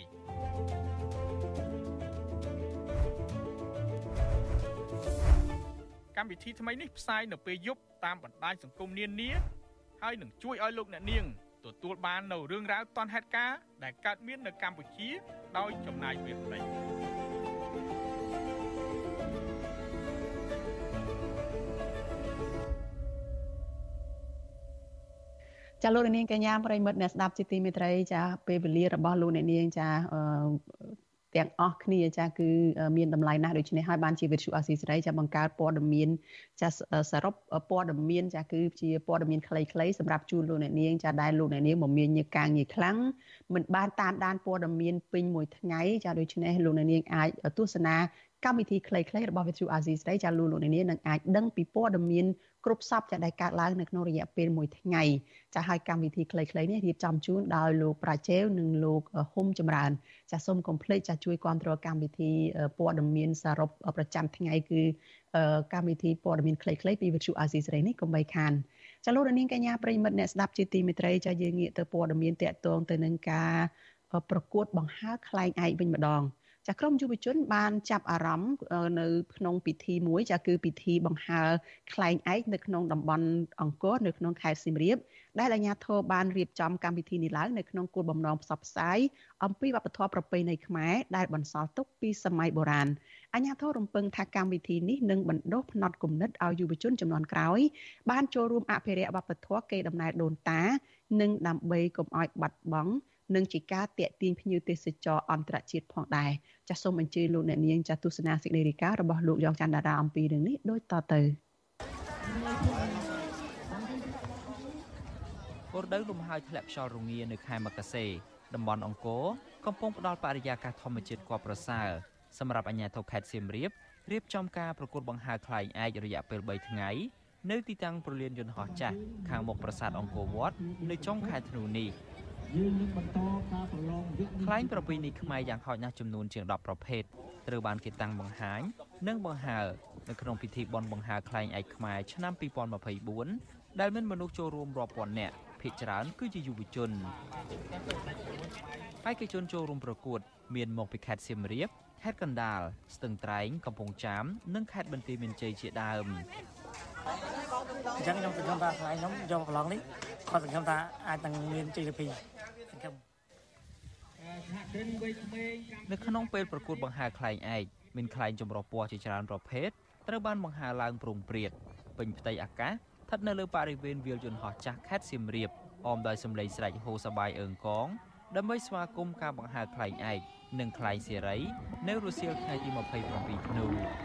កម្មវិធីថ្មីនេះផ្សាយនៅពេលយប់តាមបណ្ដាញសង្គមនានាហើយនឹងជួយឲ្យលោកអ្នកនាងទទួលបាននូវរឿងរ៉ាវទាន់ហេតុការណ៍ដែលកើតមាននៅកម្ពុជាដោយចំណាយពេលតិចលោកនាងកញ្ញាប្រិមិត្តអ្នកស្ដាប់ជាទីមេត្រីពេលវេលារបស់លោកអ្នកនាងទាំងអស់គ្នាគឺមានតម្លៃណាស់ដូច្នេះហើយបានជាវិទ្យុអាស៊ីសេរីបង្កើតព័ត៌មានសរុបព័ត៌មានគឺជាព័ត៌មានខ្លីៗសម្រាប់ជូនលោកអ្នកនាងដែលលោកអ្នកនាងមមាញឹកការងារខ្លាំងមិនបានតាមដានព័ត៌មានពេញមួយថ្ងៃដូច្នេះលោកអ្នកនាងអាចទស្សនាកម្មវិធីខ្លីៗរបស់ Vithu Azizi ស្រីចាលោកលោកនាងនឹងអាចដឹងពីព័ត៌មានគ្រប់សពចាដែលកើតឡើងនៅក្នុងរយៈពេល1ថ្ងៃចាហើយកម្មវិធីខ្លីៗនេះរៀបចំជូនដោយលោកប្រាជេវនិងលោកហុំចម្រើនចាសូមកុំភ្លេចចាជួយគាំទ្រកម្មវិធីព័ត៌មានសរុបប្រចាំថ្ងៃគឺកម្មវិធីព័ត៌មានខ្លីៗពី Vithu Azizi ស្រីនេះកុំបីខានចាលោកនាងកញ្ញាប្រិយមិត្តអ្នកស្ដាប់ជាទីមេត្រីចាយើងងាកទៅព័ត៌មានតាក់ទងទៅនឹងការប្រកួតបង្ហើរខ្លែងឯកវិញម្ដងចាក្រុមយុវជនបានចាប់អារម្មណ៍នៅក្នុងពិធីមួយចាគឺពិធីបង្ហើរខ្លែងឯកនៅក្នុងតំបន់អង្គរនៅក្នុងខេត្តសៀមរាបដែលអាជ្ញាធរបានរៀបចំកម្មវិធីនេះឡើងនៅក្នុងគោលបំណងផ្សព្វផ្សាយអំពីវប្បធម៌ប្រពៃណីខ្មែរដែលបន្សល់ទុកពីសម័យបុរាណអាជ្ញាធររំពឹងថាកម្មវិធីនេះនឹងបណ្ដុះផ្នត់គំនិតឲ្យយុវជនជំនាន់ក្រោយបានចូលរួមអភិរក្សវប្បធម៌កេរដំណែលដូនតានិងដើម្បីកុំឲ្យបាត់បង់និងជាការទាក់ទាញភ្ញៀវទេសចរអន្តរជាតិផងដែរចាសសូមអញ្ជើញលោកអ្នកនាងចាទស្សនាសេចក្តីរាយការណ៍របស់លោកយ៉ងច័ន្ទតារាអំពីរឿងនេះដូចតទៅគោលដៅលំហើយធ្លាក់ខ្យល់រងានៅខេត្តមកសេតំបន់អង្គរកំពុងផ្ដល់បរិយាកាសធម្មជាតិគួរប្រសើរសម្រាប់អាជ្ញាធរខេត្តសៀមរាបរៀបចំការប្រកួតបង្ហើរខ្លែងឯករយៈពេល3ថ្ងៃនៅទីតាំងព្រលានយន្តហោះចាស់ខាងមុខប្រាសាទអង្គរវត្តនៅចុងខែធ្នូនេះខ្លែងប្រពៃណីខ្មែរយ៉ាងហោចណាស់ចំនួនជាង10ប្រភេទត្រូវបានគេតាំងបង្ហាញនិងបង្ហើរនៅក្នុងពិធីបុណ្យបង្ហើរខ្លែងឯកខ្មែរឆ្នាំ2024ដែលមានមនុស្សចូលរួមរាប់ពាន់នាក់ភាគច្រើនគឺជាយុវជនបេក្ខជនចូលរួមប្រកួតមានមកពីខេត្តសៀមរាបខេត្តកណ្ដាលស្ទឹងត្រែងកំពង់ចាមនិងខេត្តបន្ទាយមានជ័យជាដើមអញ្ចឹងខ្ញុំសង្ឃឹមថាថ្ងៃខ្ញុំយកកន្លងនេះគាត់សង្ឃឹមថាអាចនឹងមានជ័យលាភីសង្ឃឹមនៅក្នុងពេលប្រកួតបង្ហើរខ្លែងឯកមានខ្លែងចម្រុះពណ៌ជាច្រើនប្រភេទត្រូវបានបង្ហើរឡើងព្រំព្រាតពេញផ្ទៃអាកាសស្ថិតនៅលើបរិវេណវាលយន្តហោះចាស់ខេត្តសៀមរាបអមដោយសម្លេងស្រែកហូរសប្បាយអើងកងដើម្បីស្វាគមន៍ការបង្ហើរខ្លែងឯកនិងខ្លែងសេរីនៅរសៀលថ្ងៃទី27ធ្នូ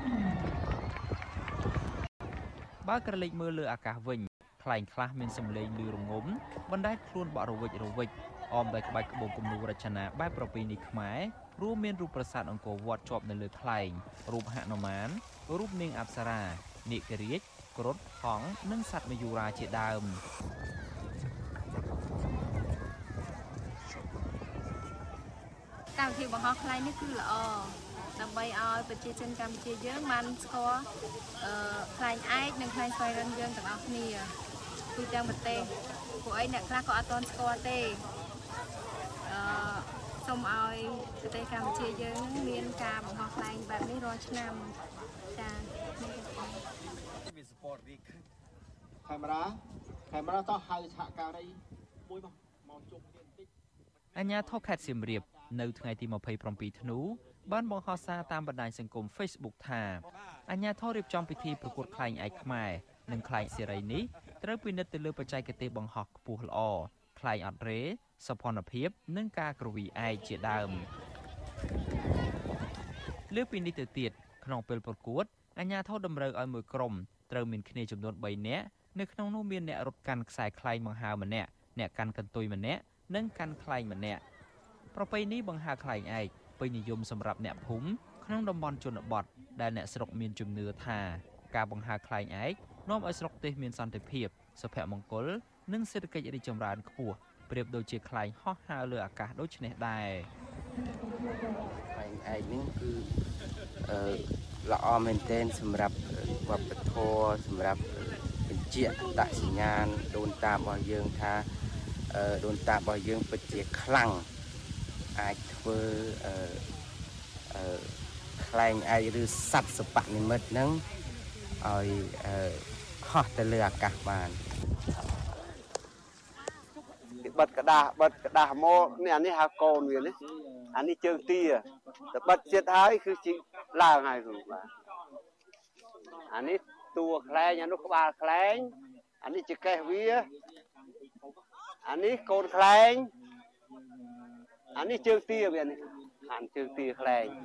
បើក្រឡេកមើលលើអាកាសវិញខ្លែងខ្លះមានសម្លេងឮរងំបណ្ដែតខ្លួនបក់រវិចរវិចអមដោយក្បាច់ក្បូរគំនូររចនាបែបប្រពៃណីខ្មែររួមមានរូបប្រាសាទអង្គរវត្តជាប់នៅលើខ្លែងរូបហនុមានរូបនាងអប្សរានាគរាជគ្រុឌហង្សនិងសត្វមយូរាជាដើមកម្មវិធីបង្ហោះខ្លែងនេះគឺល្អដើម្បីឲ្យប្រជាជនកម្ពុជាយើងបានស្គាល់ខ្លែងឯកនិងខ្លែងស្វ័យរិនយើងទាំងអស់គ្នាទូទាំងប្រទេសពួកឯងអ្នកខ្លះក៏អត់ទាន់ស្គាល់ទេសូមឲ្យប្រទេសកម្ពុជាយើងនឹងមានការបង្ហោះខ្លែងបែបនេះរាល់ឆ្នាំចា៎វាសពតរីកាមេរ៉ាតោះហៅសហការីមួយមកជុំគ្នាបន្តិចអាជ្ញាធរខេត្តសៀមរាបនៅថ្ងៃទី27ធ្នូបានបង្ហោះសារតាមបណ្ដាញសង្គម Facebook ថាអាជ្ញាធររៀបចំពិធីប្រកួតខ្លែងឯកខ្មែរនិងខ្លែងសេរីនេះត្រូវពិនិត្យទៅលើបច្ចេកទេសបង្ហោះខ្ពស់ល្អខ្លែងអត់រេសោភ័ណភាពនិងការគ្រវីឯកជាដើមលើពីនេះទៅទៀតក្នុងពេលប្រកួតអាជ្ញាធរតម្រូវឲ្យមួយក្រុមត្រូវមានគ្នាចំនួន3នាក់នៅក្នុងនោះមានអ្នករត់កាន់ខ្សែខ្លែងបង្ហើរម្នាក់អ្នកកាន់កន្ទុយម្នាក់និងកាន់ខ្លែងម្នាក់ប្រពៃណីបង្ហើរខ្លែងឯកពេញនិយមសម្រាប់អ្នកភូមិក្នុងតំបន់ជនបទដែលអ្នកស្រុកមានជំនឿថាការបង្ហើរខ្លែងឯកនាំឲ្យស្រុកទេសមានសន្តិភាពសុភមង្គលនិងសេដ្ឋកិច្ចរីកចម្រើនខ្ពស់ប្រៀបដូចជាខ្លែងហោះហើរលើអាកាសដូចនេះដែរខ្លែងឯកនេះគឺល្អមែនទែនសម្រាប់វប្បធម៌សម្រាប់បញ្ជាក់តសញ្ញាណដូនតារបស់យើងថាដូនតារបស់យើងពិតជាខ្លាំងអាចធ្វើខ្លែងឯកឬសត្វសិប្បនិមិត្តហ្នឹងឲ្យហោះទៅលើអាកាសបានបិទក្តាស់មកនេះអានេះហៅកូនវានេះអានេះជើងទាតែបិទចិត្តហើយគឺជីឡើងហើយគ្រូបាទអានេះតួខ្លែងអានោះក្បាលខ្លែងអានេះជាកេះវាអានេះកូនខ្លែងអានេះជើងទាវានេះអានជើងទាខ្លែង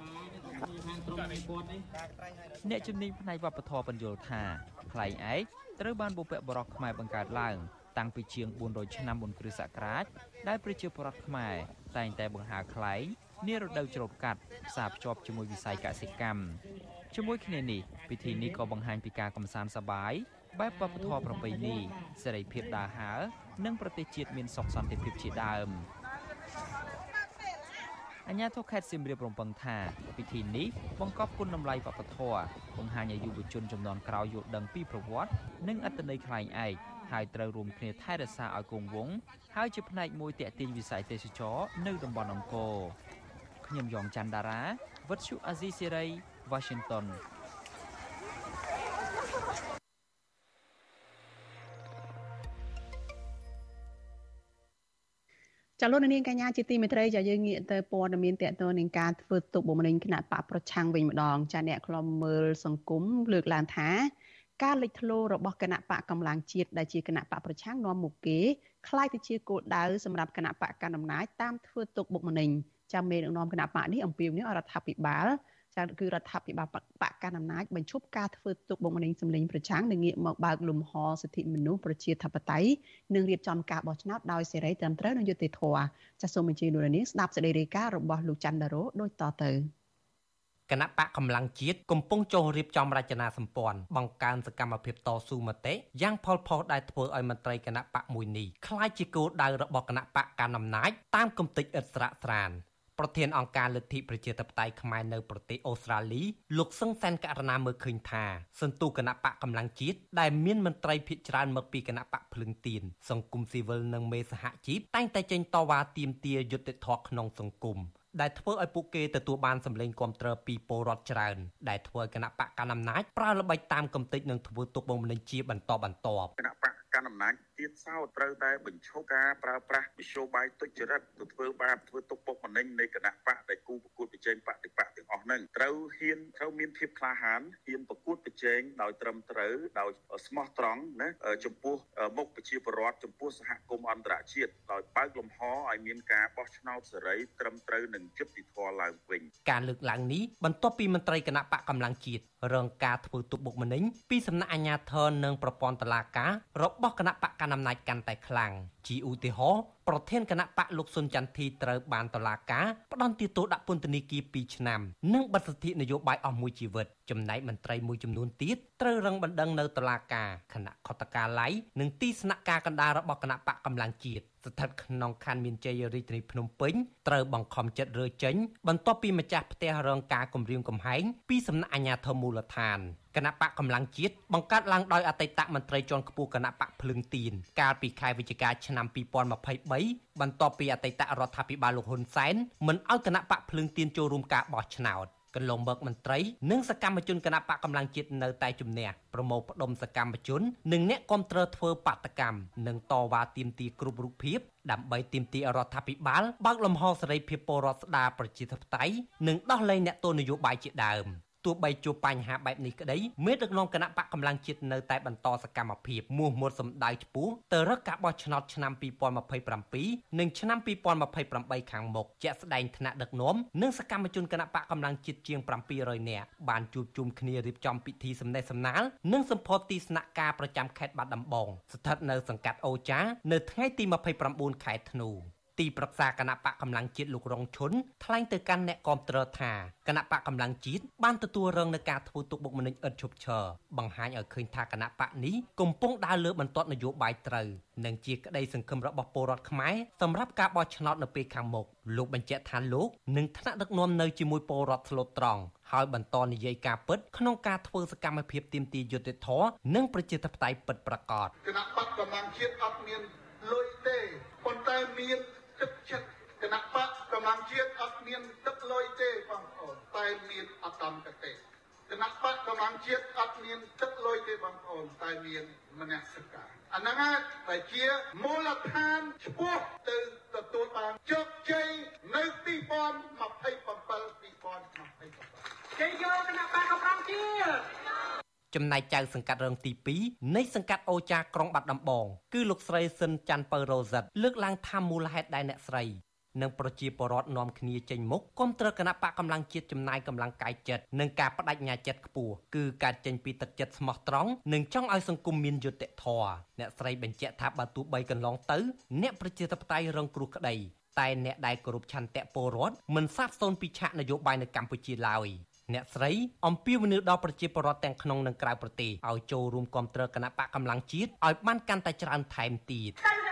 អ្នកជំនាញផ្នែកវប្បធម៌បញ្យល់ថាខ្លែងឯកត្រូវបានបុព្វបុរសខ្មែរបង្កើតឡើងតាំងពីជាង400ឆ្នាំមុនគ្រិស្តសករាជដែលប្រជាពលរដ្ឋខ្មែរតែងតែបង្ហើរខ្លែងនារដូវច្រូតកាត់ផ្សារភ្ជាប់ជាមួយវិស័យកសិកម្មជាមួយគ្នានេះពិធីនេះក៏បង្ហាញពីការកំសាន្តសប្បាយបែបវប្បធម៌ប្រពៃណីសេរីភាពដើរហើរនិងប្រទេសជាតិមានសុខសន្តិភាពជាដើមអាជ្ញាធរខេត្តសៀមរាបរំពឹងថាពិធីនេះបង្កប់គុណតម្លៃវប្បធម៌បង្ហាញឲ្យយុវជនជំនាន់ក្រោយយល់ដឹងពីប្រវត្តិនិងអត្ថន័យខ្លែងឯកហើយត្រូវរួមគ្នាថែរក្សាឲ្យគង់វង្សហើយជាផ្នែកមួយទាក់ទាញវិស័យទេសចរនៅតំបន់អង្គរខ្ញុំយ៉ងច័ន្ទដារាវិទ្យុអាស៊ីសេរី Washington ចាលោកនាងកញ្ញាជាទីមេត្រីចាយើងងាកទៅព័ត៌មានតកតនឹងការធ្វើទុកបុកម្នេញគណៈបកប្រឆាំងវិញម្ដងចាអ្នកខ្លំមើលសង្គមលើកឡើងថាការលេចធ្លោរបស់គណៈបកកម្លាំងជាតិដែលជាគណៈបកប្រឆាំងនាំមុខគេคล้ายទៅជាគោលដៅសម្រាប់គណៈបកកណ្ដាលអំណាចតាមធ្វើទុកបុកម្នេញចាំមេដឹកនាំគណៈបកនេះអំពាវនាវឲ្យរដ្ឋាភិបាលចាគឺរដ្ឋាភិបាលបកកណ្ដាលអំណាចបញ្ឈប់ការធ្វើទុកបុកម្នេញសម្លេងប្រឆាំងនិងងាកមកបើកលំហសិទ្ធិមនុស្សប្រជាធិបតេយ្យនិងរៀបចំការបោះឆ្នោតដោយសេរីត្រឹមត្រូវនិងយុត្តិធម៌ចាសូមអញ្ជើញលោកនាងស្ដាប់សេចក្តីរាយការណ៍របស់លោកច័ន្ទដារ៉ូដូចតទៅគណៈបកកម្លាំងជាតិកំពុងចុះរៀបចំរចនាសម្ព័ន្ធបង្កើនសកម្មភាពតស៊ូមតិយ៉ាងផលផុសដែលធ្វើឲ្យមន្ត្រីគណៈបកមួយនេះក្លាយជាគោលដៅរបស់គណៈបកកណ្ដាលអំណាចតាមគំនិតឥតស្រាកស្រានប្រធានអង្គការលទ្ធិប្រជាធិបតេយ្យខ្មែរនៅប្រទេសអូស្ត្រាលីលោកសឹងសានករណាមើលឃើញថាសន្ទុះគណៈបកកម្លាំងជាតិដែលមានមន្ត្រីភាគច្រើនមកពីគណៈបកភ្លឹងទៀនសង្គមស៊ីវិលនិងមេសហជីពតែងតែចេញតវ៉ាទាមទារយុត្តិធម៌ក្នុងសង្គមដែលធ្វើឲ្យពួកគេទទួលបានសម្លេងគាំទ្រពីពលរដ្ឋច្រើនដែលធ្វើឲ្យគណៈបកកណ្ដាលអំណាចប្រើល្បិចតាមគំនិតនិងធ្វើទុកបុកម្នេញជាបន្តបន្ទាប់គណៈបកកណ្ដាលអំណាចទៀតសោតត្រូវតែបញ្ឈប់ការប្រើប្រាស់វិទ្យុបាយទុច្ចរិតទៅធ្វើបាបធ្វើទុកបុកម្នេញនៃគណៈបកដែលគូប្រកួតប្រជែងបដិបកទាំងអស់ហ្នឹងត្រូវមានភាពក្លាហានហ៊ានប្រកួតប្រជែងដោយត្រឹមត្រូវដោយស្មោះត្រង់ណាចំពោះមុខប្រជាពលរដ្ឋចំពោះសហគមន៍អន្តរជាតិដោយបើកលំហឲ្យមានការបោះឆ្នោតសេរីត្រឹមត្រូវនិងយុត្តិធម៌ឡើងវិញការលើកឡើងនេះបន្ទាប់ពីមន្ត្រីគណៈបកកម្លាំងជាតិរងការធ្វើទុកបុកម្នេញពីសំណាក់អាជ្ញាធរនិងប្រព័ន្ធតុលាការរបស់គណៈបកកណ្ដាលអំណាចកាន់តែខ្លាំងជាឧទាហរណ៍ប្រធានគណៈបកលោកស៊ុនចន្ទធីត្រូវបានតុលាការផ្តន្ទាទោសដាក់ពន្ធនាគារ2ឆ្នាំនិងបិទសិទ្ធិនយោបាយអស់មួយជីវិតចំណែកមន្ត្រីមួយចំនួនទៀតត្រូវរងបណ្ដឹងនៅតុលាការគណៈខុទ្ទកាល័យនិងទីស្នាក់ការកណ្ដាលរបស់គណៈបកកម្លាំងជាតិស្ថិតក្នុងខណ្ឌមានជ័យរាជធានីភ្នំពេញត្រូវបង្ខំចិត្តរើចេញបន្ទាប់ពីម្ចាស់ផ្ទះរងការគំរាមកំហែងពីសំណាក់អាជ្ញាធរមូលដ្ឋានគណៈបកកម្លាំងជាតិបង្កើតឡើងដោយអតីតមន្ត្រីជាន់ខ្ពស់គណៈបកភ្លឹងទៀនកាលពីខែវិច្ឆិកាឆ្នាំ2023បន្ទាប់ពីអតីតរដ្ឋាភិបាលលោកហ៊ុនសែនមិនឲ្យគណៈបកភ្លឹងទៀនចូលរួមការបោះឆ្នោតកន្លងមកមន្ត្រីនិងសកម្មជនគណៈបកកម្លាំងជាតិនៅតែជំនះប្រមូលផ្ដុំសកម្មជននិងអ្នកគាំទ្រធ្វើបាតកម្មនិងតវ៉ាទាមទារគ្រប់រូបភាពដើម្បីទាមទាររដ្ឋាភិបាលបើកលំហសេរីភាពពលរដ្ឋស្ដារប្រជាធិបតេយ្យនិងដោះលែងអ្នកទោសនយោបាយជាដើមទោះបីជួបបញ្ហាបែបនេះក្តីមេដឹកនាំគណៈបកកម្លាំងជាតិនៅតែបន្តសកម្មភាពមោះមុតសម្ដៅឆ្ពោះទៅរកការបោះឆ្នោតឆ្នាំ2027និងឆ្នាំ2028ខាងមុខជាក់ស្ដែងថ្នាក់ដឹកនាំនិងសកម្មជនគណៈបកកម្លាំងជាតិជាង700នាក់បានជួបជុំគ្នារៀបចំពិធីសំណេះសំណាលនិងសម្ពោធទីស្នាក់ការប្រចាំខេត្តបាត់ដំបងស្ថិតនៅសង្កាត់អូចានៅថ្ងៃទី29ខែធ្នូទីប្រឹក្សាគណៈបកកម្លាំងជាតិលោករងឈុនថ្លែងទៅកាន់អ្នកគាំទ្រថាគណៈបកកម្លាំងជាតិបានទទួលរងនឹងការធ្វើទុកបុកម្នេញឥតឈប់ឈរបង្ហាញឲ្យឃើញថាគណៈបកនេះកំពុងដើរលើបន្ទាត់នយោបាយត្រូវនិងជាក្តីសង្ឃឹមរបស់ពលរដ្ឋខ្មែរសម្រាប់ការបោះឆ្នោតនៅពេលខាងមុខលោកបញ្ជាក់ថាលោកនឹងថ្នាក់ដឹកនាំនៅជាមួយពលរដ្ឋស្លូតត្រង់ហើយបន្តនិយាយការពិតក្នុងការធ្វើសកម្មភាពទាមទារយុត្តិធម៌និងប្រជាធិបតេយ្យពិតប្រាកដគណៈបកកម្លាំងជាតិអត់មានលុយទេប៉ុន្តែមានទឹកចិត្តគណៈបកកម្លាំងជាតិអត់មានទឹកលុយទេបងប្អូនតែមានអត្តមគតិគណៈបកកម្លាំងជាតិអត់មានទឹកលុយទេបងប្អូនតែមានមនសិការអាហ្នឹងតែជាមូលដ្ឋានឆ្ពោះទៅទទួលបានជោគជ័យនៅ2027គេយកគណៈបកកម្លាំងជាតិចំណែកចៅសង្កាត់រងទី2នៃសង្កាត់អូចាក្រុងបាត់ដំបងគឺលោកស្រីស៊ិនច័ន្ទពៅរ៉ូសិតលើកឡើងថាមូលហេតុដែលអ្នកស្រីនិងប្រជាពលរដ្ឋនាំគ្នាចេញមុខគាំទ្រគណៈបកកម្លាំងជាតិចំណាយកម្លាំងកាយចិត្តនិងការបដិញ្ញាចិត្តខ្ពស់គឺការចេញពីទឹកចិត្តស្មោះត្រង់និងចង់ឲ្យសង្គមមានយុត្តិធម៌អ្នកស្រីបញ្ជាក់ថាបើទោះបីកន្លងទៅអ្នកប្រជាធិបតេយ្យរងគ្រោះក្តីតែអ្នកដែលគោរពឆន្ទៈពលរដ្ឋមិនសាបសូន្យពីឆាកនយោបាយនៅកម្ពុជាឡើយអ្នកស្រីអំពាវនាវដល់ប្រជាពលរដ្ឋទាំងក្នុងនិងក្រៅប្រទេសឲ្យចូលរួមគាំទ្រគណៈបកកម្លាំងជាតិឲ្យបានកាន់តែច្រើនថែមទៀត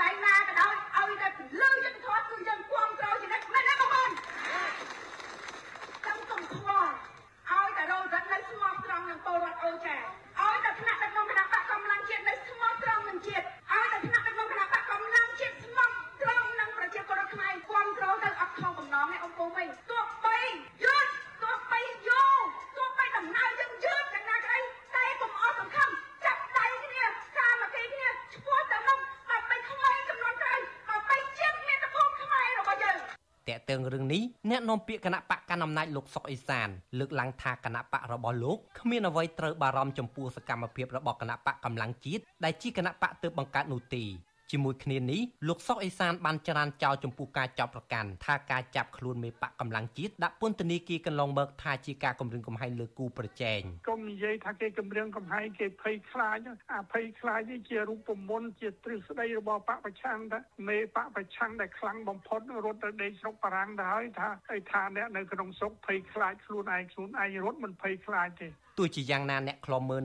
តែតើរឿងនេះអ្នកនាំពាក្យគណៈបកកណ្ដាលអំណាចលោកសុកអេសានលើកឡើងថាគណៈបករបស់លោកគ្មានអ្វីត្រូវបារម្ភចំពោះសកម្មភាពរបស់គណៈបកកម្លាំងជាតិដែលជាគណៈបកទើបបង្កើតនោះទេជាមួយគ្នានេះលោកសុកអេសានបានច្រានចោលចំពោះការចាប់ប្រកាន់ថាការចាប់ខ្លួនមេបកកម្លាំងជាតិដាក់ពន្ធនាគារកន្លងមកថាជាការគំរាមកំហែងលើគូប្រជែងកុំនិយាយថាគេគំរាមកំហែងគេភ័យខ្លាចអាភ័យខ្លាចនេះជារូបមន្តជាទ្រឹស្ដីរបស់បកប្រឆាំងតែមេបកប្រឆាំងដែលខ្លាំងបំផុតរត់ទៅដេកស្រុកបារាំងទៅហើយថាអ្នកនៅក្នុងស្រុកភ័យខ្លាចខ្លួនឯងរត់មិនភ័យខ្លាចទេទោះជាយ៉ាងណាអ្នកខ្លំមើល